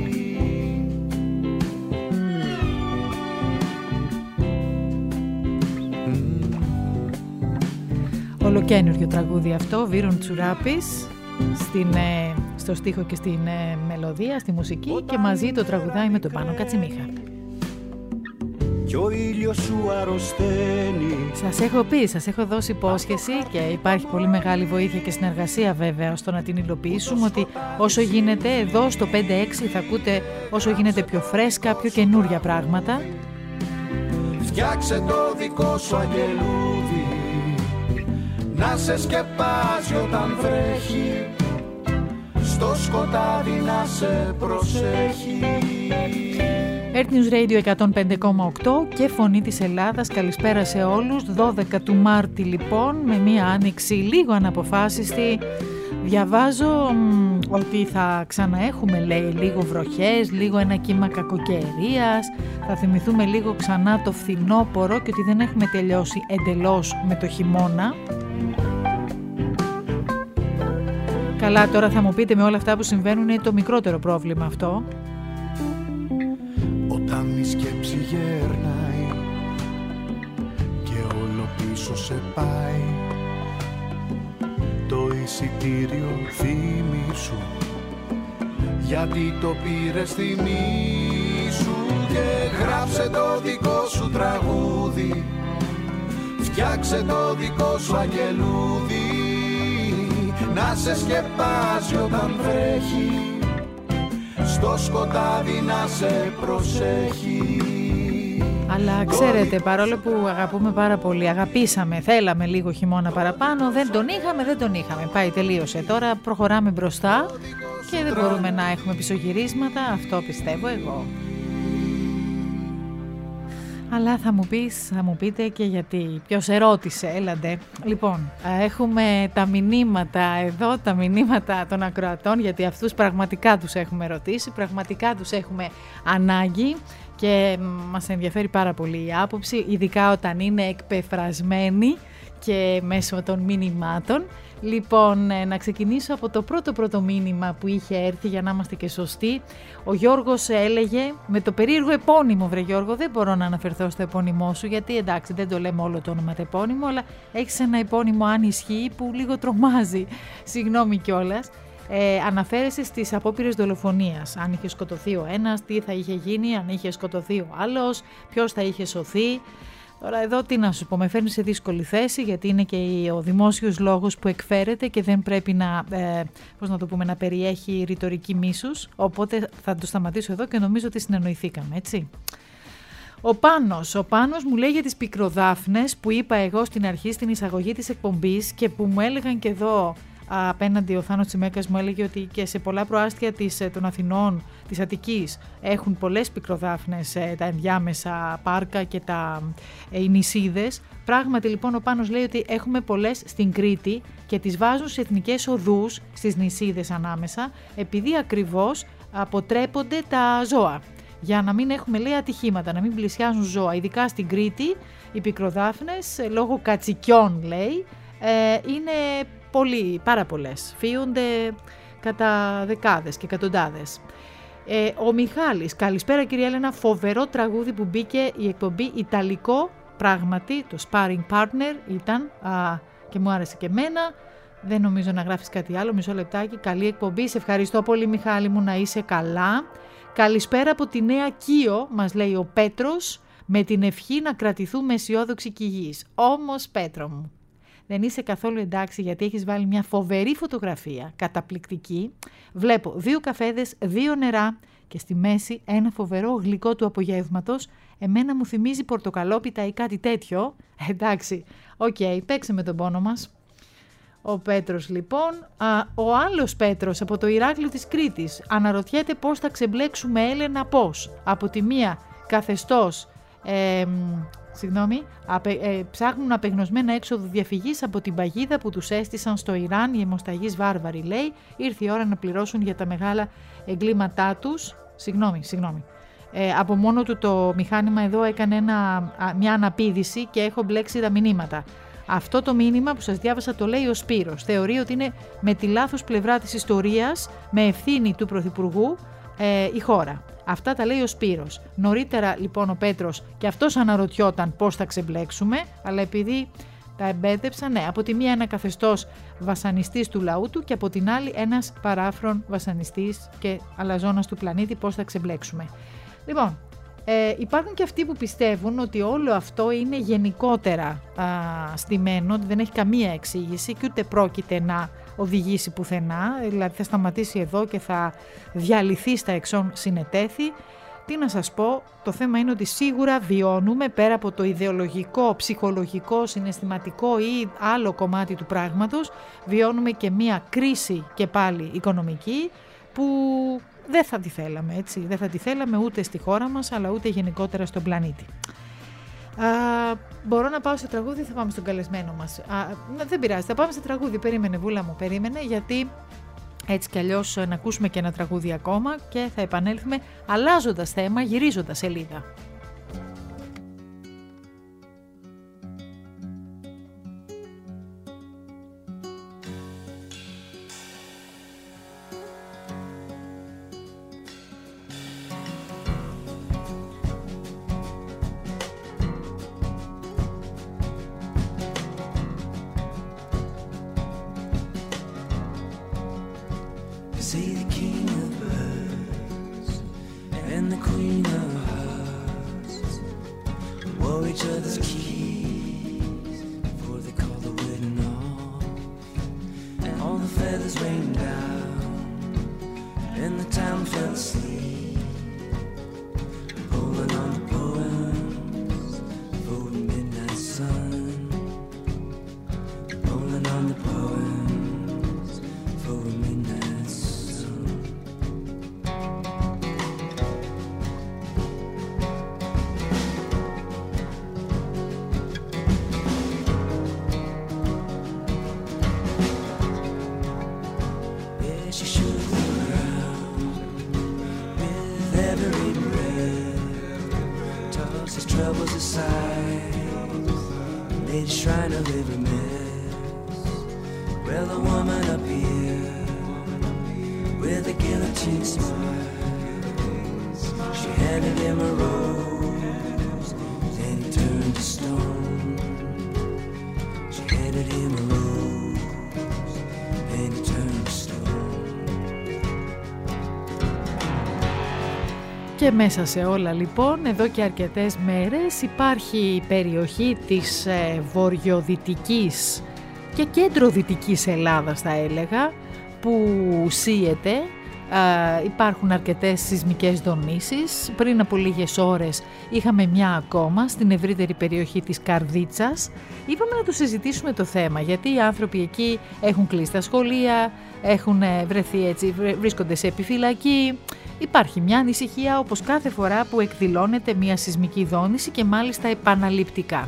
[SPEAKER 3] Ολοκαίνουργιο τραγούδι αυτό, Βύρον Τσουράπης, στην, ε, στο στίχο και στην ε, μελωδία, στη μουσική, και μαζί το τραγουδάει με τον Πάνο Κατσιμίχα.
[SPEAKER 7] Κι ο ήλιος σου αρρωσταίνει.
[SPEAKER 3] Σας έχω πει, σας έχω δώσει υπόσχεση και υπάρχει πολύ μεγάλη βοήθεια και συνεργασία βέβαια ώστε να την υλοποιήσουμε, ότι όσο γίνεται εδώ στο πέντε έξι θα ακούτε όσο γίνεται πιο φρέσκα, πιο καινούρια πράγματα.
[SPEAKER 7] Φτιάξε το δικό σου αγγελούδι, να σε σκεπάζει όταν βρέχει, στο σκοτάδι να σε προσέχει.
[SPEAKER 3] Earth News Radio εκατόν πέντε κόμμα οκτώ και Φωνή της Ελλάδας. Καλησπέρα σε όλους. δώδεκα του Μάρτη λοιπόν, με μία άνοιξη λίγο αναποφάσιστη. Διαβάζω μ, ότι θα ξαναέχουμε, λέει, λίγο βροχές, λίγο ένα κύμα κακοκαιρίας. Θα θυμηθούμε λίγο ξανά το φθινόπωρο και ότι δεν έχουμε τελειώσει εντελώς με το χειμώνα. Καλά, τώρα θα μου πείτε, με όλα αυτά που συμβαίνουν είναι το μικρότερο πρόβλημα αυτό.
[SPEAKER 7] Όταν η σκέψη γέρνάει και όλο πίσω σε πάει, το εισιτήριο θυμήσου, γιατί το πήρες θυμήσου, και γράψε το δικό σου τραγούδι, φτιάξε το δικό σου αγγελούδι, να σε σκεπάζει όταν βρέχει, στο σκοτάδι να σε προσέχει.
[SPEAKER 3] Αλλά ξέρετε, παρόλο που αγαπούμε πάρα πολύ, αγαπήσαμε, θέλαμε λίγο χειμώνα παραπάνω, δεν τον είχαμε, δεν τον είχαμε. Πάει, τελείωσε. Τώρα προχωράμε μπροστά και δεν μπορούμε να έχουμε πισωγυρίσματα, αυτό πιστεύω εγώ. Αλλά θα μου πεις, θα μου πείτε και γιατί. Ποιος ερώτησε, έλαντε. Λοιπόν, έχουμε τα μηνύματα εδώ, τα μηνύματα των ακροατών, γιατί αυτούς πραγματικά τους έχουμε ρωτήσει, πραγματικά τους έχουμε ανάγκη και μας ενδιαφέρει πάρα πολύ η άποψη, ειδικά όταν είναι εκπεφρασμένη και μέσω των μηνυμάτων. Λοιπόν, να ξεκινήσω από το πρώτο πρώτο μήνυμα που είχε έρθει για να είμαστε και σωστοί. Ο Γιώργος έλεγε, με το περίεργο επώνυμο, βρε Γιώργο, δεν μπορώ να αναφερθώ στο επώνυμό σου, γιατί εντάξει δεν το λέμε όλο το όνομα το επώνυμο, αλλά έχεις ένα επώνυμο, αν ισχύει, που λίγο τρομάζει, συγγνώμη κιόλας. Ε, αναφέρεσαι στις απόπειρες δολοφονίας, αν είχε σκοτωθεί ο ένας, τι θα είχε γίνει, αν είχε σκοτωθεί ο άλλος, ποιος θα είχε σωθεί. Τώρα εδώ τι να σου πω, με φέρνει σε δύσκολη θέση, γιατί είναι και ο δημόσιος λόγος που εκφέρεται και δεν πρέπει να, ε, πώς να το πούμε, να περιέχει ρητορική μίσους, οπότε θα το σταματήσω εδώ και νομίζω ότι συνεννοηθήκαμε, έτσι. Ο Πάνος, ο Πάνος μου λέει για τις πικροδάφνες που είπα εγώ στην αρχή στην εισαγωγή της εκπομπής και που μου έλεγαν και εδώ απέναντι, ο Θάνος Τσιμέκας μου έλεγε ότι και σε πολλά προάστια της, των Αθηνών, της Αττικής, έχουν πολλές πικροδάφνες, τα ενδιάμεσα πάρκα και τα ε, οι νησίδες. Πράγματι λοιπόν ο Πάνος λέει ότι έχουμε πολλές στην Κρήτη και τις βάζουν σε εθνικές οδούς στις νησίδες ανάμεσα, επειδή ακριβώς αποτρέπονται τα ζώα. Για να μην έχουμε, λέει, ατυχήματα, να μην πλησιάζουν ζώα. Ειδικά στην Κρήτη οι πικροδάφνες, λόγω κατσικιών, λέει, ε, είναι πολύ, πάρα πολλές. Φύονται κατά δεκάδες και εκατοντάδες. Ε, ο Μιχάλης, καλησπέρα κυρία Έλενα, φοβερό τραγούδι που μπήκε η εκπομπή, ιταλικό πράγματι, το Sparring Partner ήταν α, και μου άρεσε και εμένα. Δεν νομίζω να γράφεις κάτι άλλο, μισό λεπτάκι. Καλή εκπομπή, σε ευχαριστώ πολύ Μιχάλη μου, να είσαι καλά. Καλησπέρα από τη Νέα Κίο, μας λέει ο Πέτρος, με την ευχή να κρατηθούμε αισιόδοξοι και υγιείς. Όμως Πέτρο μου, δεν είσαι καθόλου εντάξει, γιατί έχεις βάλει μια φοβερή φωτογραφία, καταπληκτική. Βλέπω δύο καφέδες, δύο νερά και στη μέση ένα φοβερό γλυκό του απογεύματος. Εμένα μου θυμίζει πορτοκαλόπιτα ή κάτι τέτοιο. Εντάξει, οκ, okay, παίξε με τον πόνο μας. Ο Πέτρος λοιπόν. Α, ο άλλος Πέτρος από το Ηράκλειο της Κρήτης αναρωτιέται πώς θα ξεμπλέξουμε, Έλενα, πώς. Από τη μία καθεστώς, ε, συγγνώμη, απε, ε, ψάχνουν απεγνωσμένα έξοδο διαφυγής από την παγίδα που τους έστησαν στο Ιράν οι αιμοσταγείς βάρβαροι, λέει. Ήρθε η ώρα να πληρώσουν για τα μεγάλα εγκλήματά τους. Συγγνώμη, συγγνώμη. Ε, από μόνο του το μηχάνημα εδώ έκανε ένα, μια αναπήδηση και έχω μπλέξει τα μηνύματα. Αυτό το μήνυμα που σας διάβασα το λέει ο Σπύρος. Θεωρεί ότι είναι με τη λάθος πλευρά της ιστορίας, με ευθύνη του Πρωθυπουργού, ε, η χώρα. Αυτά τα λέει ο Σπύρος. Νωρίτερα λοιπόν ο Πέτρος και αυτός αναρωτιόταν πώς θα ξεμπλέξουμε, αλλά επειδή τα εμπέδεψαν, ναι, από τη μία ένα καθεστώς βασανιστής του λαού του και από την άλλη ένας παράφρον βασανιστής και αλαζόνας του πλανήτη, πώς θα ξεμπλέξουμε. Λοιπόν, ε, υπάρχουν και αυτοί που πιστεύουν ότι όλο αυτό είναι γενικότερα α, στημένο, ότι δεν έχει καμία εξήγηση και ούτε πρόκειται να οδηγήσει πουθενά, δηλαδή θα σταματήσει εδώ και θα διαλυθεί στα εξών συνετέθη. Τι να σας πω, το θέμα είναι ότι σίγουρα βιώνουμε πέρα από το ιδεολογικό, ψυχολογικό, συναισθηματικό ή άλλο κομμάτι του πράγματος, βιώνουμε και μία κρίση και πάλι οικονομική που δεν θα τη θέλαμε, έτσι. Δεν θα τη θέλαμε ούτε στη χώρα μας, αλλά ούτε γενικότερα στον πλανήτη. Α, μπορώ να πάω σε τραγούδι, θα πάμε στον καλεσμένο μας. Α, δεν πειράζει, θα πάμε σε τραγούδι. Περίμενε, Βούλα μου, περίμενε, γιατί έτσι κι αλλιώς να ακούσουμε και ένα τραγούδι ακόμα και θα επανέλθουμε αλλάζοντας θέμα, γυρίζοντας σελίδα. Και μέσα σε όλα λοιπόν, εδώ και αρκετές μέρες υπάρχει η περιοχή της ε, βορειοδυτικής και κέντροδυτικής Ελλάδας, θα έλεγα, που σύεται. Ε, υπάρχουν αρκετές σεισμικές δονήσεις. Πριν από λίγες ώρες είχαμε μια ακόμα στην ευρύτερη περιοχή της Καρδίτσας. Είπαμε να το συζητήσουμε το θέμα, γιατί οι άνθρωποι εκεί έχουν κλείσει τα σχολεία, έχουν βρεθεί έτσι, βρίσκονται σε επιφυλακή. Υπάρχει μια ανησυχία όπως κάθε φορά που εκδηλώνεται μια σεισμική δόνηση και μάλιστα επαναληπτικά.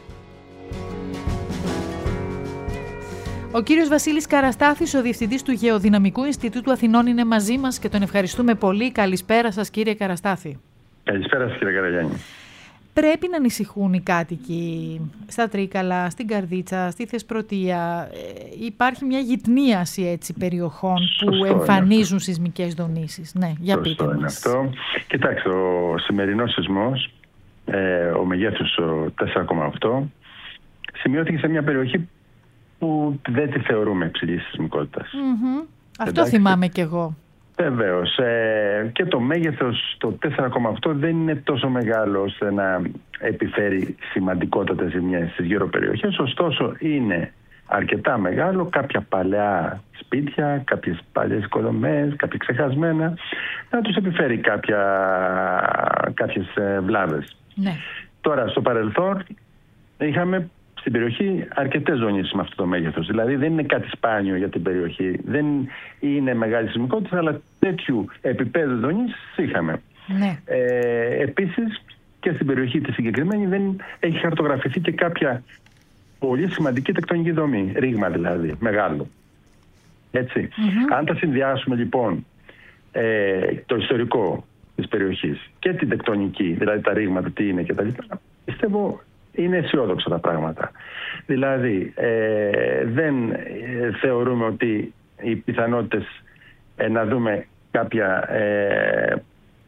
[SPEAKER 3] Ο κύριος Βασίλης Καραστάθης, ο Διευθυντής του Γεωδυναμικού Ινστιτούτου Αθηνών, είναι μαζί μας και τον ευχαριστούμε πολύ. Καλησπέρα σας, κύριε Καραστάθη.
[SPEAKER 8] Καλησπέρα σας, κύριε Καραγιάννη.
[SPEAKER 3] Πρέπει να ανησυχούν οι κάτοικοι στα Τρίκαλα, στην Καρδίτσα, στη Θεσπρωτεία. Ε, υπάρχει μια γυτνίαση έτσι περιοχών που Σωστό εμφανίζουν σεισμικές δονήσεις. Ναι, για
[SPEAKER 8] Σωστό
[SPEAKER 3] πείτε μας.
[SPEAKER 8] Αυτό. Κοιτάξτε, ο σημερινός σεισμός, ε, ο μεγέθους τέσσερα κόμμα οκτώ, σημειώθηκε σε μια περιοχή που δεν τη θεωρούμε υψηλής σεισμικότητας.
[SPEAKER 3] Mm-hmm. Αυτό θυμάμαι κι εγώ.
[SPEAKER 8] Βεβαίως. Ε, και το μέγεθος το τέσσερα κόμμα οκτώ δεν είναι τόσο μεγάλο ώστε να επιφέρει σημαντικότατες ζημιές στις γύρω περιοχές. Ωστόσο είναι αρκετά μεγάλο, κάποια παλαιά σπίτια, κάποιες παλιές οικοδομές, κάποια ξεχασμένα, να τους επιφέρει κάποια, κάποιες βλάβες.
[SPEAKER 3] Ναι.
[SPEAKER 8] Τώρα, στο παρελθόν είχαμε στην περιοχή αρκετές δονήσεις με αυτό το μέγεθος. Δηλαδή δεν είναι κάτι σπάνιο για την περιοχή. Δεν είναι μεγάλη σεισμικότητα, αλλά τέτοιου επίπεδου δονήσεις είχαμε.
[SPEAKER 3] Ναι.
[SPEAKER 8] Ε, επίσης και στην περιοχή τη συγκεκριμένη δεν έχει χαρτογραφηθεί και κάποια πολύ σημαντική τεκτονική δομή. Ρήγμα δηλαδή, μεγάλο. Έτσι. Mm-hmm. Αν τα συνδυάσουμε λοιπόν ε, το ιστορικό της περιοχής και την τεκτονική, δηλαδή τα ρήγματα τι είναι κτλ., πιστεύω είναι αισιόδοξα τα πράγματα. Δηλαδή ε, δεν ε, θεωρούμε ότι οι πιθανότητες ε, να δούμε κάποια ε,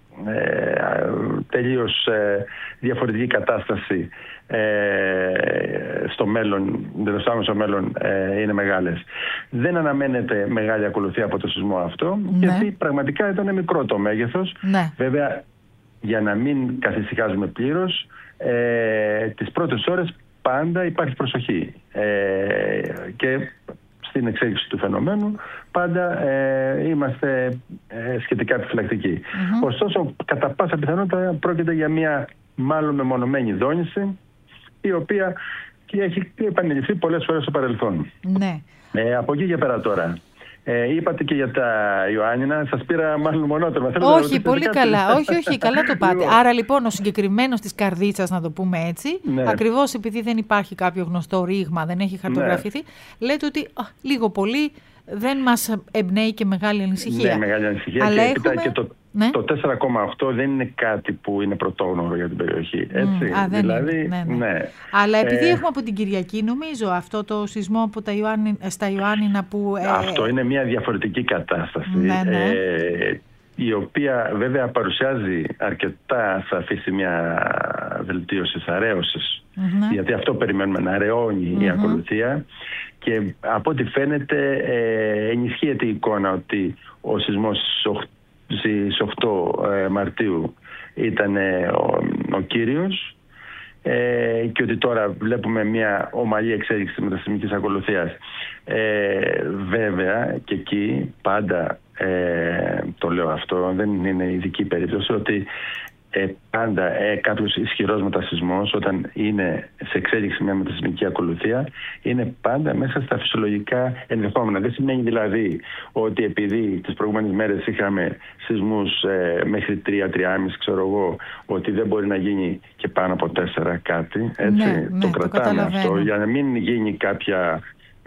[SPEAKER 8] ε, τελείως ε, διαφορετική κατάσταση ε, στο μέλλον, στο άμεσο μέλλον ε, είναι μεγάλες. Δεν αναμένεται μεγάλη ακολουθία από το σεισμό αυτό, ναι. γιατί πραγματικά ήταν μικρό το μέγεθος. Ναι. Βέβαια, για να μην καθησυχάζουμε πλήρως, ε, τις πρώτες ώρες πάντα υπάρχει προσοχή ε, και στην εξέλιξη του φαινομένου πάντα ε, είμαστε ε, σχετικά επιφυλακτικοί. Mm-hmm. Ωστόσο, κατά πάσα πιθανότητα πρόκειται για μια μάλλον μεμονωμένη δόνηση, η οποία και έχει επανειληφθεί πολλές φορές στο παρελθόν.
[SPEAKER 3] Ναι.
[SPEAKER 8] Ε, από εκεί και πέρα τώρα. Ε, είπατε και για τα Ιωάννινα, σας πήρα μάλλον μονότερο.
[SPEAKER 3] Όχι, πολύ καλά. όχι, όχι, καλά το πάτε. Άρα λοιπόν ο συγκεκριμένος της Καρδίτσας, να το πούμε έτσι, ναι. ακριβώς επειδή δεν υπάρχει κάποιο γνωστό ρήγμα, δεν έχει χαρτογραφηθεί, ναι. λέτε ότι α, λίγο πολύ δεν μας εμπνέει και μεγάλη ανησυχία.
[SPEAKER 8] Ναι, μεγάλη ανησυχία.
[SPEAKER 3] Αλλά
[SPEAKER 8] και,
[SPEAKER 3] έχουμε...
[SPEAKER 8] και το,
[SPEAKER 3] ναι.
[SPEAKER 8] το τέσσερα κόμμα οκτώ δεν είναι κάτι που είναι πρωτόγνωρο για την περιοχή. Έτσι.
[SPEAKER 3] Mm, α, δεν
[SPEAKER 8] δηλαδή,
[SPEAKER 3] είναι. Ναι, ναι.
[SPEAKER 8] Ναι.
[SPEAKER 3] Αλλά επειδή
[SPEAKER 8] ε, έχουμε
[SPEAKER 3] από την Κυριακή, νομίζω, αυτό το σεισμό από τα Ιωάννη, στα Ιωάννινα που... Ε,
[SPEAKER 8] αυτό είναι μια διαφορετική κατάσταση.
[SPEAKER 3] Ναι, ναι.
[SPEAKER 8] Ε, η οποία βέβαια παρουσιάζει αρκετά σαφή σημεία βελτίωσης, αρέωσης. Mm-hmm. Γιατί αυτό περιμένουμε, να αραιώνει mm-hmm. η ακολουθία. Και από ό,τι φαίνεται ε, ενισχύεται η εικόνα ότι ο σεισμός στις οκτώ Μαρτίου ήταν ο, ο κύριος ε, και ότι τώρα βλέπουμε μια ομαλή εξέλιξη μετασεισμικής ακολουθίας. Ε, βέβαια και εκεί πάντα ε, το λέω αυτό, δεν είναι ειδική περίπτωση, ότι Ε, πάντα ε, κάποιος ισχυρός μετασεισμός, όταν είναι σε εξέλιξη μια μετασεισμική ακολουθία, είναι πάντα μέσα στα φυσιολογικά ενδεχόμενα. Δεν σημαίνει δηλαδή ότι επειδή τις προηγούμενες μέρες είχαμε σεισμούς ε, μέχρι τρία, τρία, ξέρω εγώ, ότι δεν μπορεί να γίνει και πάνω από τέσσερα κάτι. Έτσι.
[SPEAKER 3] Ναι, ναι,
[SPEAKER 8] το κρατάμε
[SPEAKER 3] το
[SPEAKER 8] αυτό για να μην γίνει κάποια...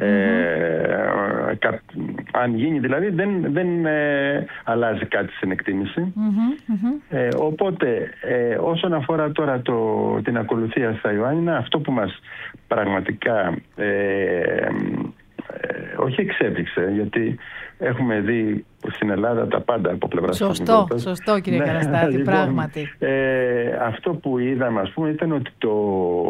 [SPEAKER 8] Ε, mm-hmm. κα, αν γίνει δηλαδή δεν, δεν ε, αλλάζει κάτι στην εκτίμηση. Mm-hmm, mm-hmm. Ε, οπότε ε, όσον αφορά τώρα το, την ακολουθία στα Ιωάννινα, αυτό που μας πραγματικά ε, ε, όχι εξέπληξε, γιατί έχουμε δει στην Ελλάδα τα πάντα από πλευρά.
[SPEAKER 3] Σωστό, σωστό κύριε Καραστάτη, λοιπόν, πράγματι.
[SPEAKER 8] Ε, αυτό που είδαμε, ας πούμε, ήταν ότι το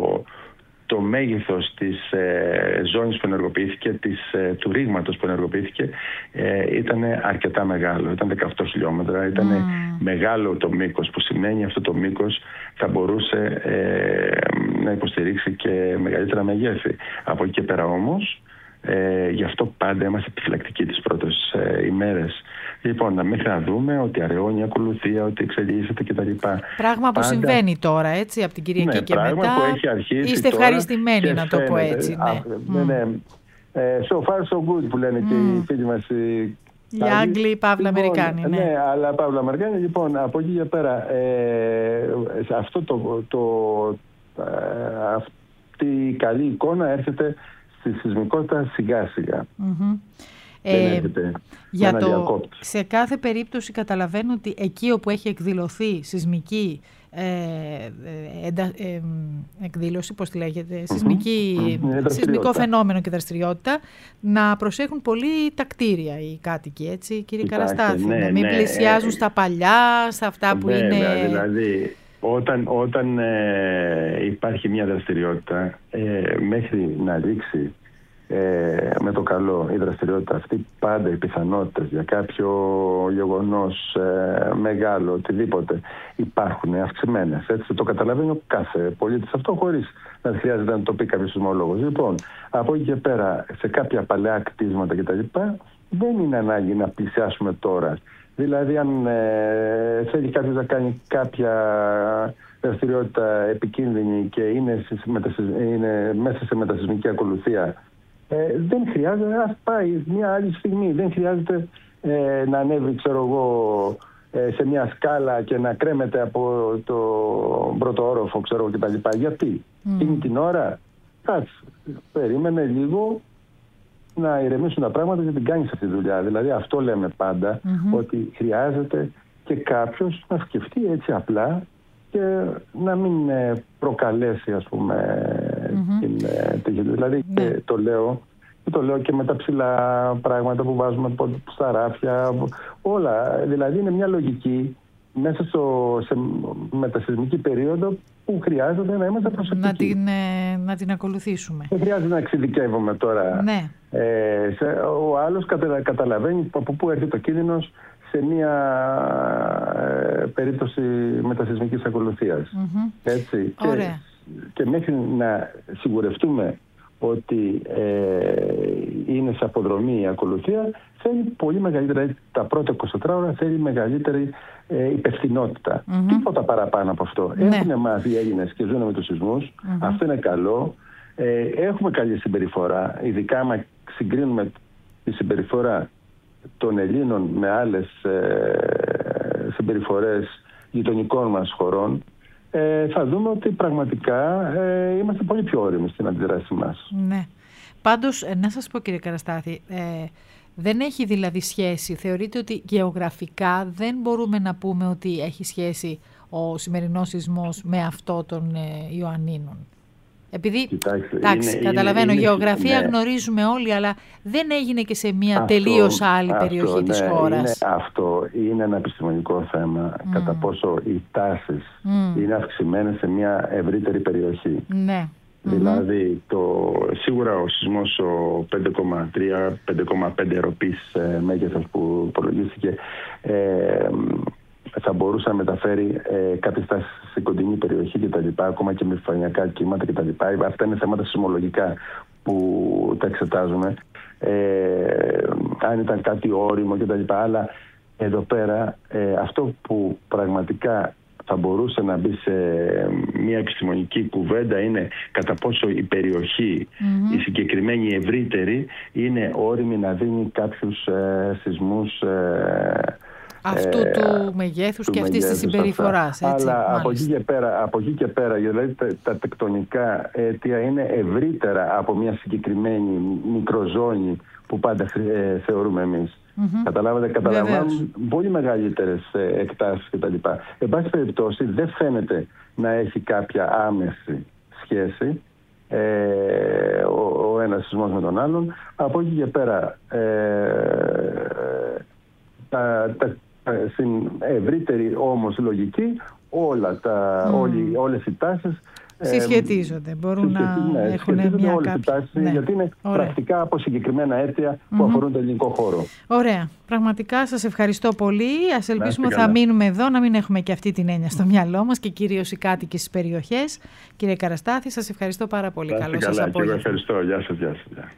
[SPEAKER 8] το μέγεθος της ε, ζώνης που ενεργοποιήθηκε, της, ε, του ρήγματος που ενεργοποιήθηκε, ε, ήταν αρκετά μεγάλο. Ήταν δεκαοκτώ χιλιόμετρα, ήταν mm. μεγάλο το μήκος, που σημαίνει αυτό το μήκος θα μπορούσε ε, να υποστηρίξει και μεγαλύτερα μεγέθη. Από εκεί και πέρα όμως, ε, γι' αυτό πάντα είμαστε επιφυλακτικοί τις πρώτες ε, ημέρες. Λοιπόν, να μέχρι να δούμε ότι αραιώνει η ακολουθία, ότι εξελίσσεται κτλ.
[SPEAKER 3] Πράγμα που πάντα συμβαίνει τώρα, έτσι, από την Κυριακή ναι, και μετά.
[SPEAKER 8] Που έχει αρχίσει.
[SPEAKER 3] Είστε ευχαριστημένοι, να το πω έτσι. Ναι.
[SPEAKER 8] Α, ναι, ναι. Ε, so far so good που λένε mm. και οι φίλοι μας. Οι,
[SPEAKER 3] οι Άγγλοι, Παύλα λοιπόν, Αμερικάνοι. Ναι.
[SPEAKER 8] ναι, αλλά Παύλα Αμερικάνοι. Λοιπόν, από εκεί και πέρα, ε, σε αυτό το, το, ε, αυτή η καλή εικόνα έρχεται στη σεισμικότητα σιγά σιγά. Mm-hmm.
[SPEAKER 3] Ε, για το, σε κάθε περίπτωση καταλαβαίνω ότι εκεί όπου έχει εκδηλωθεί σεισμική ε, ε, ε, εκδήλωση, πώς τη λέγεται, σεισμική,
[SPEAKER 8] mm-hmm.
[SPEAKER 3] σεισμικό φαινόμενο και δραστηριότητα, να προσέχουν πολύ τα κτίρια οι κάτοικοι, έτσι κύριε
[SPEAKER 8] Υπάρχει,
[SPEAKER 3] Καραστάθη,
[SPEAKER 8] ναι,
[SPEAKER 3] να μην
[SPEAKER 8] ναι,
[SPEAKER 3] πλησιάζουν
[SPEAKER 8] ε,
[SPEAKER 3] στα παλιά, στα αυτά που
[SPEAKER 8] βέβαια,
[SPEAKER 3] είναι...
[SPEAKER 8] Δηλαδή, όταν, όταν ε, υπάρχει μια δραστηριότητα, ε, μέχρι να ρίξει Ε, με το καλό η δραστηριότητα αυτή, πάντα οι πιθανότητες για κάποιο γεγονός ε, μεγάλο, οτιδήποτε, υπάρχουν αυξημένες. Έτσι το καταλαβαίνει ο κάθε πολίτης αυτό, χωρίς να χρειάζεται να το πει κάποιος σεισμολόγος. Λοιπόν, από εκεί και πέρα, σε κάποια παλαιά κτίσματα κτλ., δεν είναι ανάγκη να πλησιάσουμε τώρα. Δηλαδή, αν ε, θέλει κάποιος να κάνει κάποια δραστηριότητα επικίνδυνη και είναι, είναι μέσα σε μετασυσμική ακολουθία, ε, δεν χρειάζεται, ας πάει μια άλλη στιγμή. Δεν χρειάζεται ε, να ανέβει, ξέρω εγώ, ε, σε μια σκάλα και να κρέμεται από το πρώτο όροφο, ξέρω εγώ, κτλ. Γιατί mm. είναι την ώρα, κάτσε, περίμενε λίγο να ηρεμήσουν τα πράγματα και την κάνεις αυτή τη δουλειά. Δηλαδή αυτό λέμε πάντα, mm-hmm. ότι χρειάζεται και κάποιος να σκεφτεί έτσι απλά και να μην προκαλέσει, ας πούμε, mm-hmm. την, την, δηλαδή mm-hmm. και το λέω και το λέω και με τα ψηλά πράγματα που βάζουμε στα ράφια, όλα. Δηλαδή είναι μια λογική μέσα στο, σε μετασυσμική περίοδο που χρειάζεται να είμαστε προσεκτικοί.
[SPEAKER 3] Να την, ε, να την ακολουθήσουμε.
[SPEAKER 8] Δεν χρειάζεται να εξειδικεύομαι τώρα.
[SPEAKER 3] Ναι.
[SPEAKER 8] Ε, σε, ο άλλος κατα, καταλαβαίνει από πού έρχεται το κίνδυνος σε μια ε, περίπτωση μετασυσμικής ακολουθίας. Mm-hmm. Έτσι.
[SPEAKER 3] Ωραία.
[SPEAKER 8] Και, και μέχρι να σιγουρευτούμε ότι ε, είναι σε αποδρομή η ακολουθία, θέλει πολύ μεγαλύτερη, τα πρώτα είκοσι τέσσερις ώρα θέλει μεγαλύτερη ε, υπευθυνότητα. Mm-hmm. Τίποτα παραπάνω από αυτό. Ναι. Έχουν μάθει οι Έλληνες και ζουν με τους σεισμούς. Mm-hmm. Αυτό είναι καλό. Ε, έχουμε καλή συμπεριφορά, ειδικά άμα συγκρίνουμε τη συμπεριφορά των Ελλήνων με άλλες ε, συμπεριφορές γειτονικών μας χωρών. Ε, θα δούμε ότι πραγματικά ε, είμαστε πολύ πιο όριμοι στην αντιδράση μας.
[SPEAKER 3] Ναι. Πάντως, ε, να σας πω, κύριε Καραστάθη, ε, δεν έχει δηλαδή σχέση, θεωρείτε ότι γεωγραφικά δεν μπορούμε να πούμε ότι έχει σχέση ο σημερινός σεισμός με αυτό των ε, Ιωαννίνων? Επειδή,
[SPEAKER 8] Κοιτάξτε,
[SPEAKER 3] εντάξει,
[SPEAKER 8] είναι,
[SPEAKER 3] καταλαβαίνω,
[SPEAKER 8] είναι,
[SPEAKER 3] γεωγραφία
[SPEAKER 8] ναι.
[SPEAKER 3] γνωρίζουμε όλοι, αλλά δεν έγινε και σε μια
[SPEAKER 8] αυτό,
[SPEAKER 3] τελείως άλλη
[SPEAKER 8] αυτό,
[SPEAKER 3] περιοχή
[SPEAKER 8] ναι,
[SPEAKER 3] της χώρας.
[SPEAKER 8] Είναι, αυτό είναι ένα επιστημονικό θέμα, mm. κατά πόσο οι τάσεις mm. είναι αυξημένες σε μια ευρύτερη περιοχή.
[SPEAKER 3] Ναι.
[SPEAKER 8] Δηλαδή, το, σίγουρα ο σεισμός ο πέντε κόμμα τρία με πέντε κόμμα πέντε ροπής ε, μέγεθος που υπολογίστηκε, ε, θα μπορούσε να μεταφέρει ε, κάποιες τάσεις σε κοντινή περιοχή κτλ. Ακόμα και με φανειακά κύματα κτλ. Αυτά είναι θέματα σεισμολογικά που τα εξετάζουμε. Ε, αν ήταν κάτι όριμο κτλ. Αλλά εδώ πέρα ε, αυτό που πραγματικά θα μπορούσε να μπει σε μια επιστημονική κουβέντα είναι κατά πόσο η περιοχή, mm-hmm. η συγκεκριμένη ευρύτερη, είναι όριμη να δίνει κάποιους ε, σεισμούς ε,
[SPEAKER 3] αυτού ε, του μεγέθους του και αυτής της συμπεριφοράς. Έτσι,
[SPEAKER 8] αλλά από εκεί, και πέρα, από εκεί και πέρα, δηλαδή τα, τα τεκτονικά αίτια είναι ευρύτερα από μια συγκεκριμένη μικροζώνη που πάντα ε, θεωρούμε εμείς. Mm-hmm. Καταλάβατε, καταλαβαίνουν πολύ μεγαλύτερες ε, εκτάσεις κτλ. Εν πάση περιπτώσει, δεν φαίνεται να έχει κάποια άμεση σχέση ε, ο, ο ένας σεισμός με τον άλλον. Από εκεί και πέρα, ε, τα, τα, στην ευρύτερη όμως λογική, όλα τα, mm. όλοι, όλες οι τάσεις
[SPEAKER 3] συσχετίζονται, μπορούν να ναι, έχουν μια
[SPEAKER 8] όλες
[SPEAKER 3] κάποια...
[SPEAKER 8] τάσεις, ναι. Γιατί είναι Ωραία. πρακτικά από συγκεκριμένα αίτια που mm-hmm. αφορούν τον ελληνικό χώρο.
[SPEAKER 3] Ωραία. Πραγματικά σας ευχαριστώ πολύ. Ας ελπίσουμε θα μείνουμε εδώ, να μην έχουμε και αυτή την έννοια στο μυαλό μας και κυρίως οι κάτοικοι στις περιοχές. Κύριε Καραστάθη, σας ευχαριστώ πάρα πολύ.
[SPEAKER 8] Καλό
[SPEAKER 3] σας απόγευμα.
[SPEAKER 8] Και εγώ ευχαριστώ. Γεια σας. Γεια σας.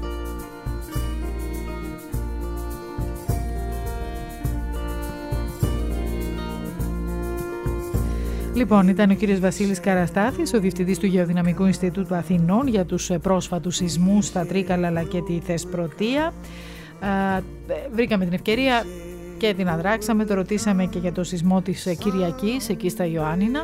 [SPEAKER 3] Λοιπόν, ήταν ο κύριος Βασίλης Καραστάθης, ο Διευθυντής του Γεωδυναμικού Ινστιτούτου Αθηνών για τους πρόσφατους σεισμούς στα Τρίκαλα αλλά και τη Θεσπρωτεία. Βρήκαμε την ευκαιρία και την αδράξαμε, το ρωτήσαμε και για το σεισμό της Κυριακής εκεί στα Ιωάννινα.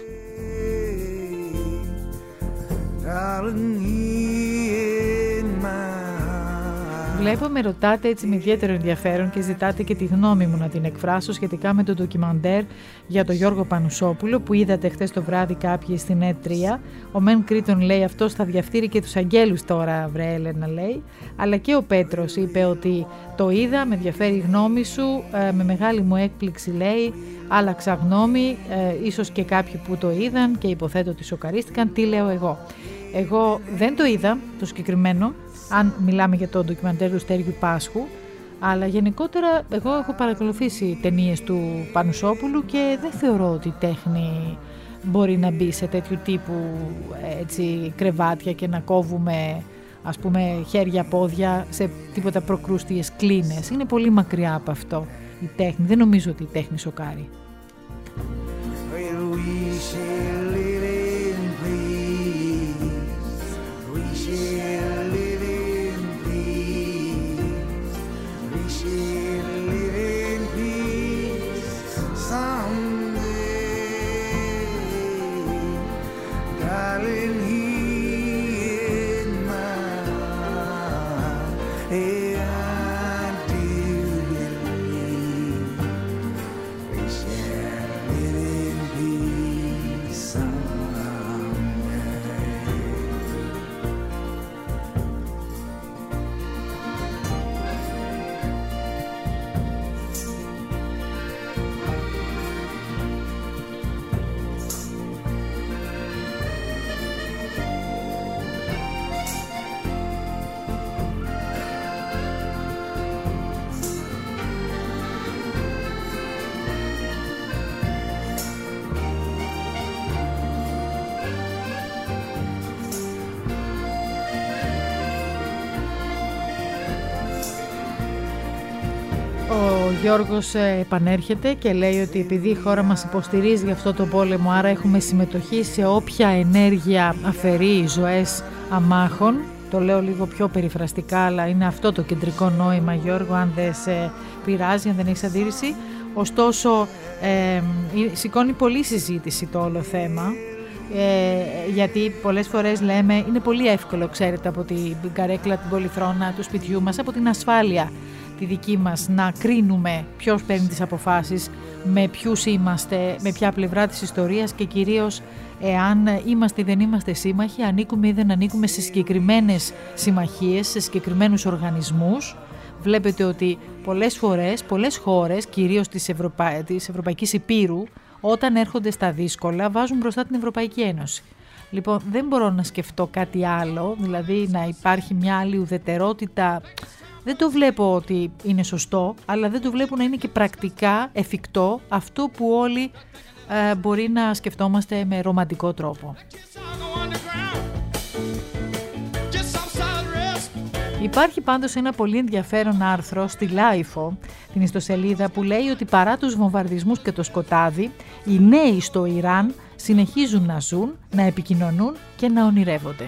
[SPEAKER 3] Βλέπω με ρωτάτε έτσι με ιδιαίτερο ενδιαφέρον και ζητάτε και τη γνώμη μου να την εκφράσω σχετικά με το ντοκιμαντέρ για τον Γιώργο Πανουσόπουλο που είδατε χθες το βράδυ κάποιοι στην ΕΤ τρία. Ο Μεν Κρήτον λέει αυτός θα διαφθείρει και τους αγγέλους τώρα, βρε Έλενα, λέει. Αλλά και ο Πέτρος είπε ότι το είδα, με ενδιαφέρει η γνώμη σου, ε, με μεγάλη μου έκπληξη λέει, άλλαξα γνώμη, ε, ίσως και κάποιοι που το είδαν και υποθέτω ότι σοκαρίστηκαν. Τι λέω εγώ? Εγώ δεν το είδα το συγκεκριμένο, αν μιλάμε για το ντοκιμαντέρ του Στέργιου Πάσχου, αλλά γενικότερα εγώ έχω παρακολουθήσει ταινίες του Πανουσόπουλου και δεν θεωρώ ότι η τέχνη μπορεί να μπει σε τέτοιου τύπου έτσι, κρεβάτια και να κόβουμε ας πούμε χέρια-πόδια σε τίποτα προκρούστιες κλίνες. Είναι πολύ μακριά από αυτό η τέχνη. Δεν νομίζω ότι η τέχνη σοκάρει. Ο Γιώργος επανέρχεται και λέει ότι επειδή η χώρα μας υποστηρίζει αυτό το πόλεμο, άρα έχουμε συμμετοχή σε όποια ενέργεια αφαιρεί ζωές αμάχων. Το λέω λίγο πιο περιφραστικά, αλλά είναι αυτό το κεντρικό νόημα, Γιώργο, αν δεν σε πειράζει, αν δεν έχεις αντίρρηση. Ωστόσο, ε, σηκώνει πολλή συζήτηση το όλο θέμα, ε, γιατί πολλές φορές λέμε, είναι πολύ εύκολο, ξέρετε, από την καρέκλα, την πολυθρόνα του σπιτιού μας, από την ασφάλεια τη δική μας, να κρίνουμε ποιος παίρνει τις αποφάσεις, με ποιους είμαστε, με ποια πλευρά της ιστορίας και κυρίως εάν είμαστε ή δεν είμαστε σύμμαχοι, ανήκουμε ή δεν ανήκουμε σε συγκεκριμένες συμμαχίες, σε συγκεκριμένους οργανισμούς. Βλέπετε ότι πολλές φορές, πολλές χώρες, κυρίως της, Ευρωπα... της Ευρωπαϊκής Υπήρου, όταν έρχονται στα δύσκολα, βάζουν μπροστά την Ευρωπαϊκή Ένωση. Λοιπόν, δεν μπορώ να σκεφτώ κάτι άλλο, δηλαδή να υπάρχει μια άλλη ουδετερότητα. Δεν το βλέπω ότι είναι σωστό, αλλά δεν το βλέπω να είναι και πρακτικά εφικτό αυτό που όλοι ε, μπορεί να σκεφτόμαστε με ρομαντικό τρόπο. Υπάρχει πάντως ένα πολύ ενδιαφέρον άρθρο στη Λάιφο, την ιστοσελίδα, που λέει ότι παρά τους βομβαρδισμούς και το σκοτάδι, οι νέοι στο Ιράν συνεχίζουν να ζουν, να επικοινωνούν και να ονειρεύονται.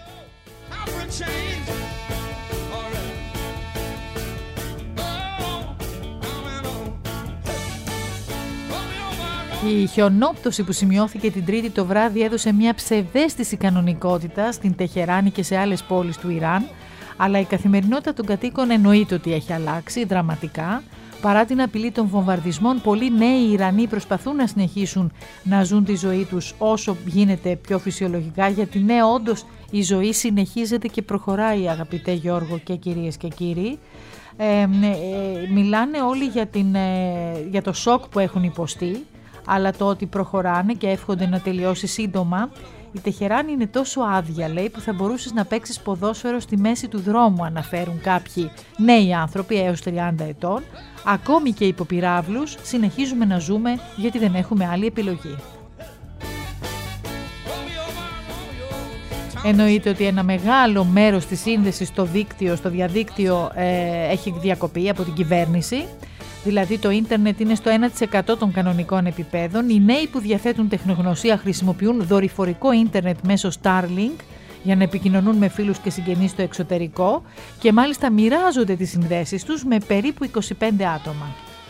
[SPEAKER 3] Η χιονόπτωση που σημειώθηκε την Τρίτη το βράδυ έδωσε μια ψευδαίσθηση κανονικότητα στην Τεχεράνη και σε άλλες πόλεις του Ιράν, αλλά η καθημερινότητα των κατοίκων εννοείται ότι έχει αλλάξει δραματικά. Παρά την απειλή των βομβαρδισμών, πολλοί νέοι Ιρανοί προσπαθούν να συνεχίσουν να ζουν τη ζωή τους όσο γίνεται πιο φυσιολογικά, γιατί ναι, όντως η ζωή συνεχίζεται και προχωράει, αγαπητέ Γιώργο και κυρίες και κύριοι. Ε, ε, μιλάνε όλοι για, την, ε, για το σοκ που έχουν υποστεί, αλλά το ότι προχωράνε και εύχονται να τελειώσει σύντομα. Η Τεχεράνη είναι τόσο άδεια, λέει, που θα μπορούσες να παίξεις ποδόσφαιρο στη μέση του δρόμου, αναφέρουν κάποιοι νέοι άνθρωποι έως τριάντα ετών. Ακόμη και υποπυράβλους συνεχίζουμε να ζούμε γιατί δεν έχουμε άλλη επιλογή. Εννοείται ότι ένα μεγάλο μέρος της σύνδεσης στο δίκτυο, στο διαδίκτυο ε, έχει διακοπεί από την κυβέρνηση. Δηλαδή το ίντερνετ είναι στο ένα τοις εκατό των κανονικών επιπέδων. Οι νέοι που διαθέτουν τεχνογνωσία χρησιμοποιούν δορυφορικό ίντερνετ μέσω Starlink για να επικοινωνούν με φίλους και συγγενείς στο εξωτερικό και μάλιστα μοιράζονται τις συνδέσεις τους με περίπου είκοσι πέντε άτομα.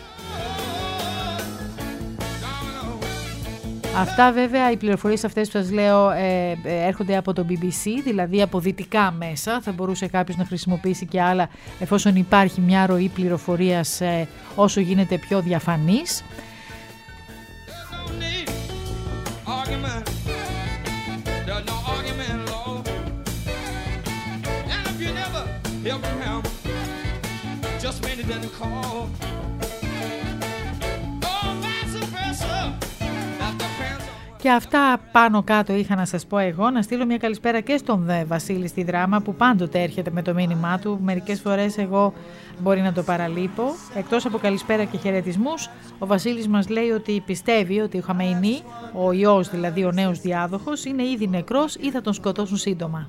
[SPEAKER 3] Αυτά βέβαια, οι πληροφορίες αυτές που σας λέω ε, έρχονται από το μπι μπι σι, δηλαδή από δυτικά μέσα. Θα μπορούσε κάποιος να χρησιμοποιήσει και άλλα εφόσον υπάρχει μια ροή πληροφορίας ε, όσο γίνεται πιο διαφανής. Και αυτά πάνω κάτω είχα να σας πω εγώ. Να στείλω μια καλησπέρα και στον Δε Βασίλη στη Δράμα, που πάντοτε έρχεται με το μήνυμά του. Μερικές φορές εγώ μπορεί να το παραλείπω. Εκτός από καλησπέρα και χαιρετισμούς, ο Βασίλης μας λέει ότι πιστεύει ότι ο Χαμεϊνί, ο ιός δηλαδή ο νέος διάδοχος, είναι ήδη νεκρός ή θα τον σκοτώσουν σύντομα.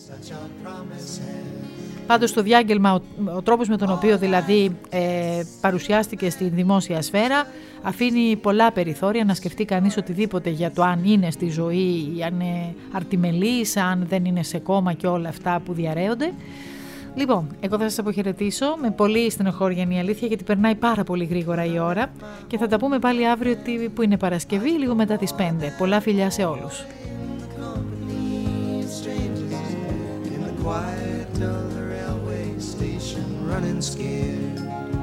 [SPEAKER 3] Πάντως το διάγγελμα, ο, ο τρόπος με τον οποίο δηλαδή ε, παρουσιάστηκε στη δημόσια σφαίρα, αφήνει πολλά περιθώρια να σκεφτεί κανείς οτιδήποτε για το αν είναι στη ζωή, αν είναι αρτιμελής, αν δεν είναι σε κόμμα και όλα αυτά που διαρρέονται. Λοιπόν, εγώ θα σας αποχαιρετήσω με πολύ στενοχώριανη αλήθεια, γιατί περνάει πάρα πολύ γρήγορα η ώρα και θα τα πούμε πάλι αύριο που είναι Παρασκευή, λίγο μετά τις πέντε. Πολλά φιλιά σε όλους. Running scared,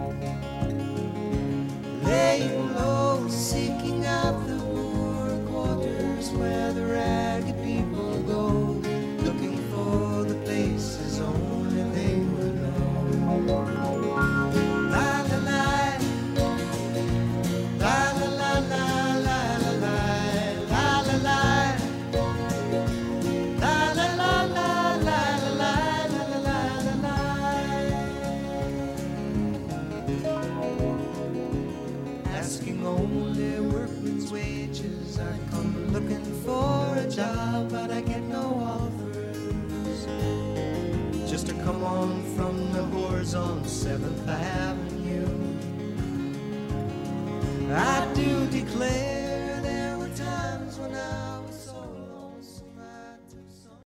[SPEAKER 3] laying low, seeking out the poor quarters where the ragged people go, looking for the places only they would know. La la la, la la la la la la la, la la la, la la la la la la la la la. Asking only workman's wages, I come looking for a job, but I get no offers. Just to come on from the whores on seventh Avenue.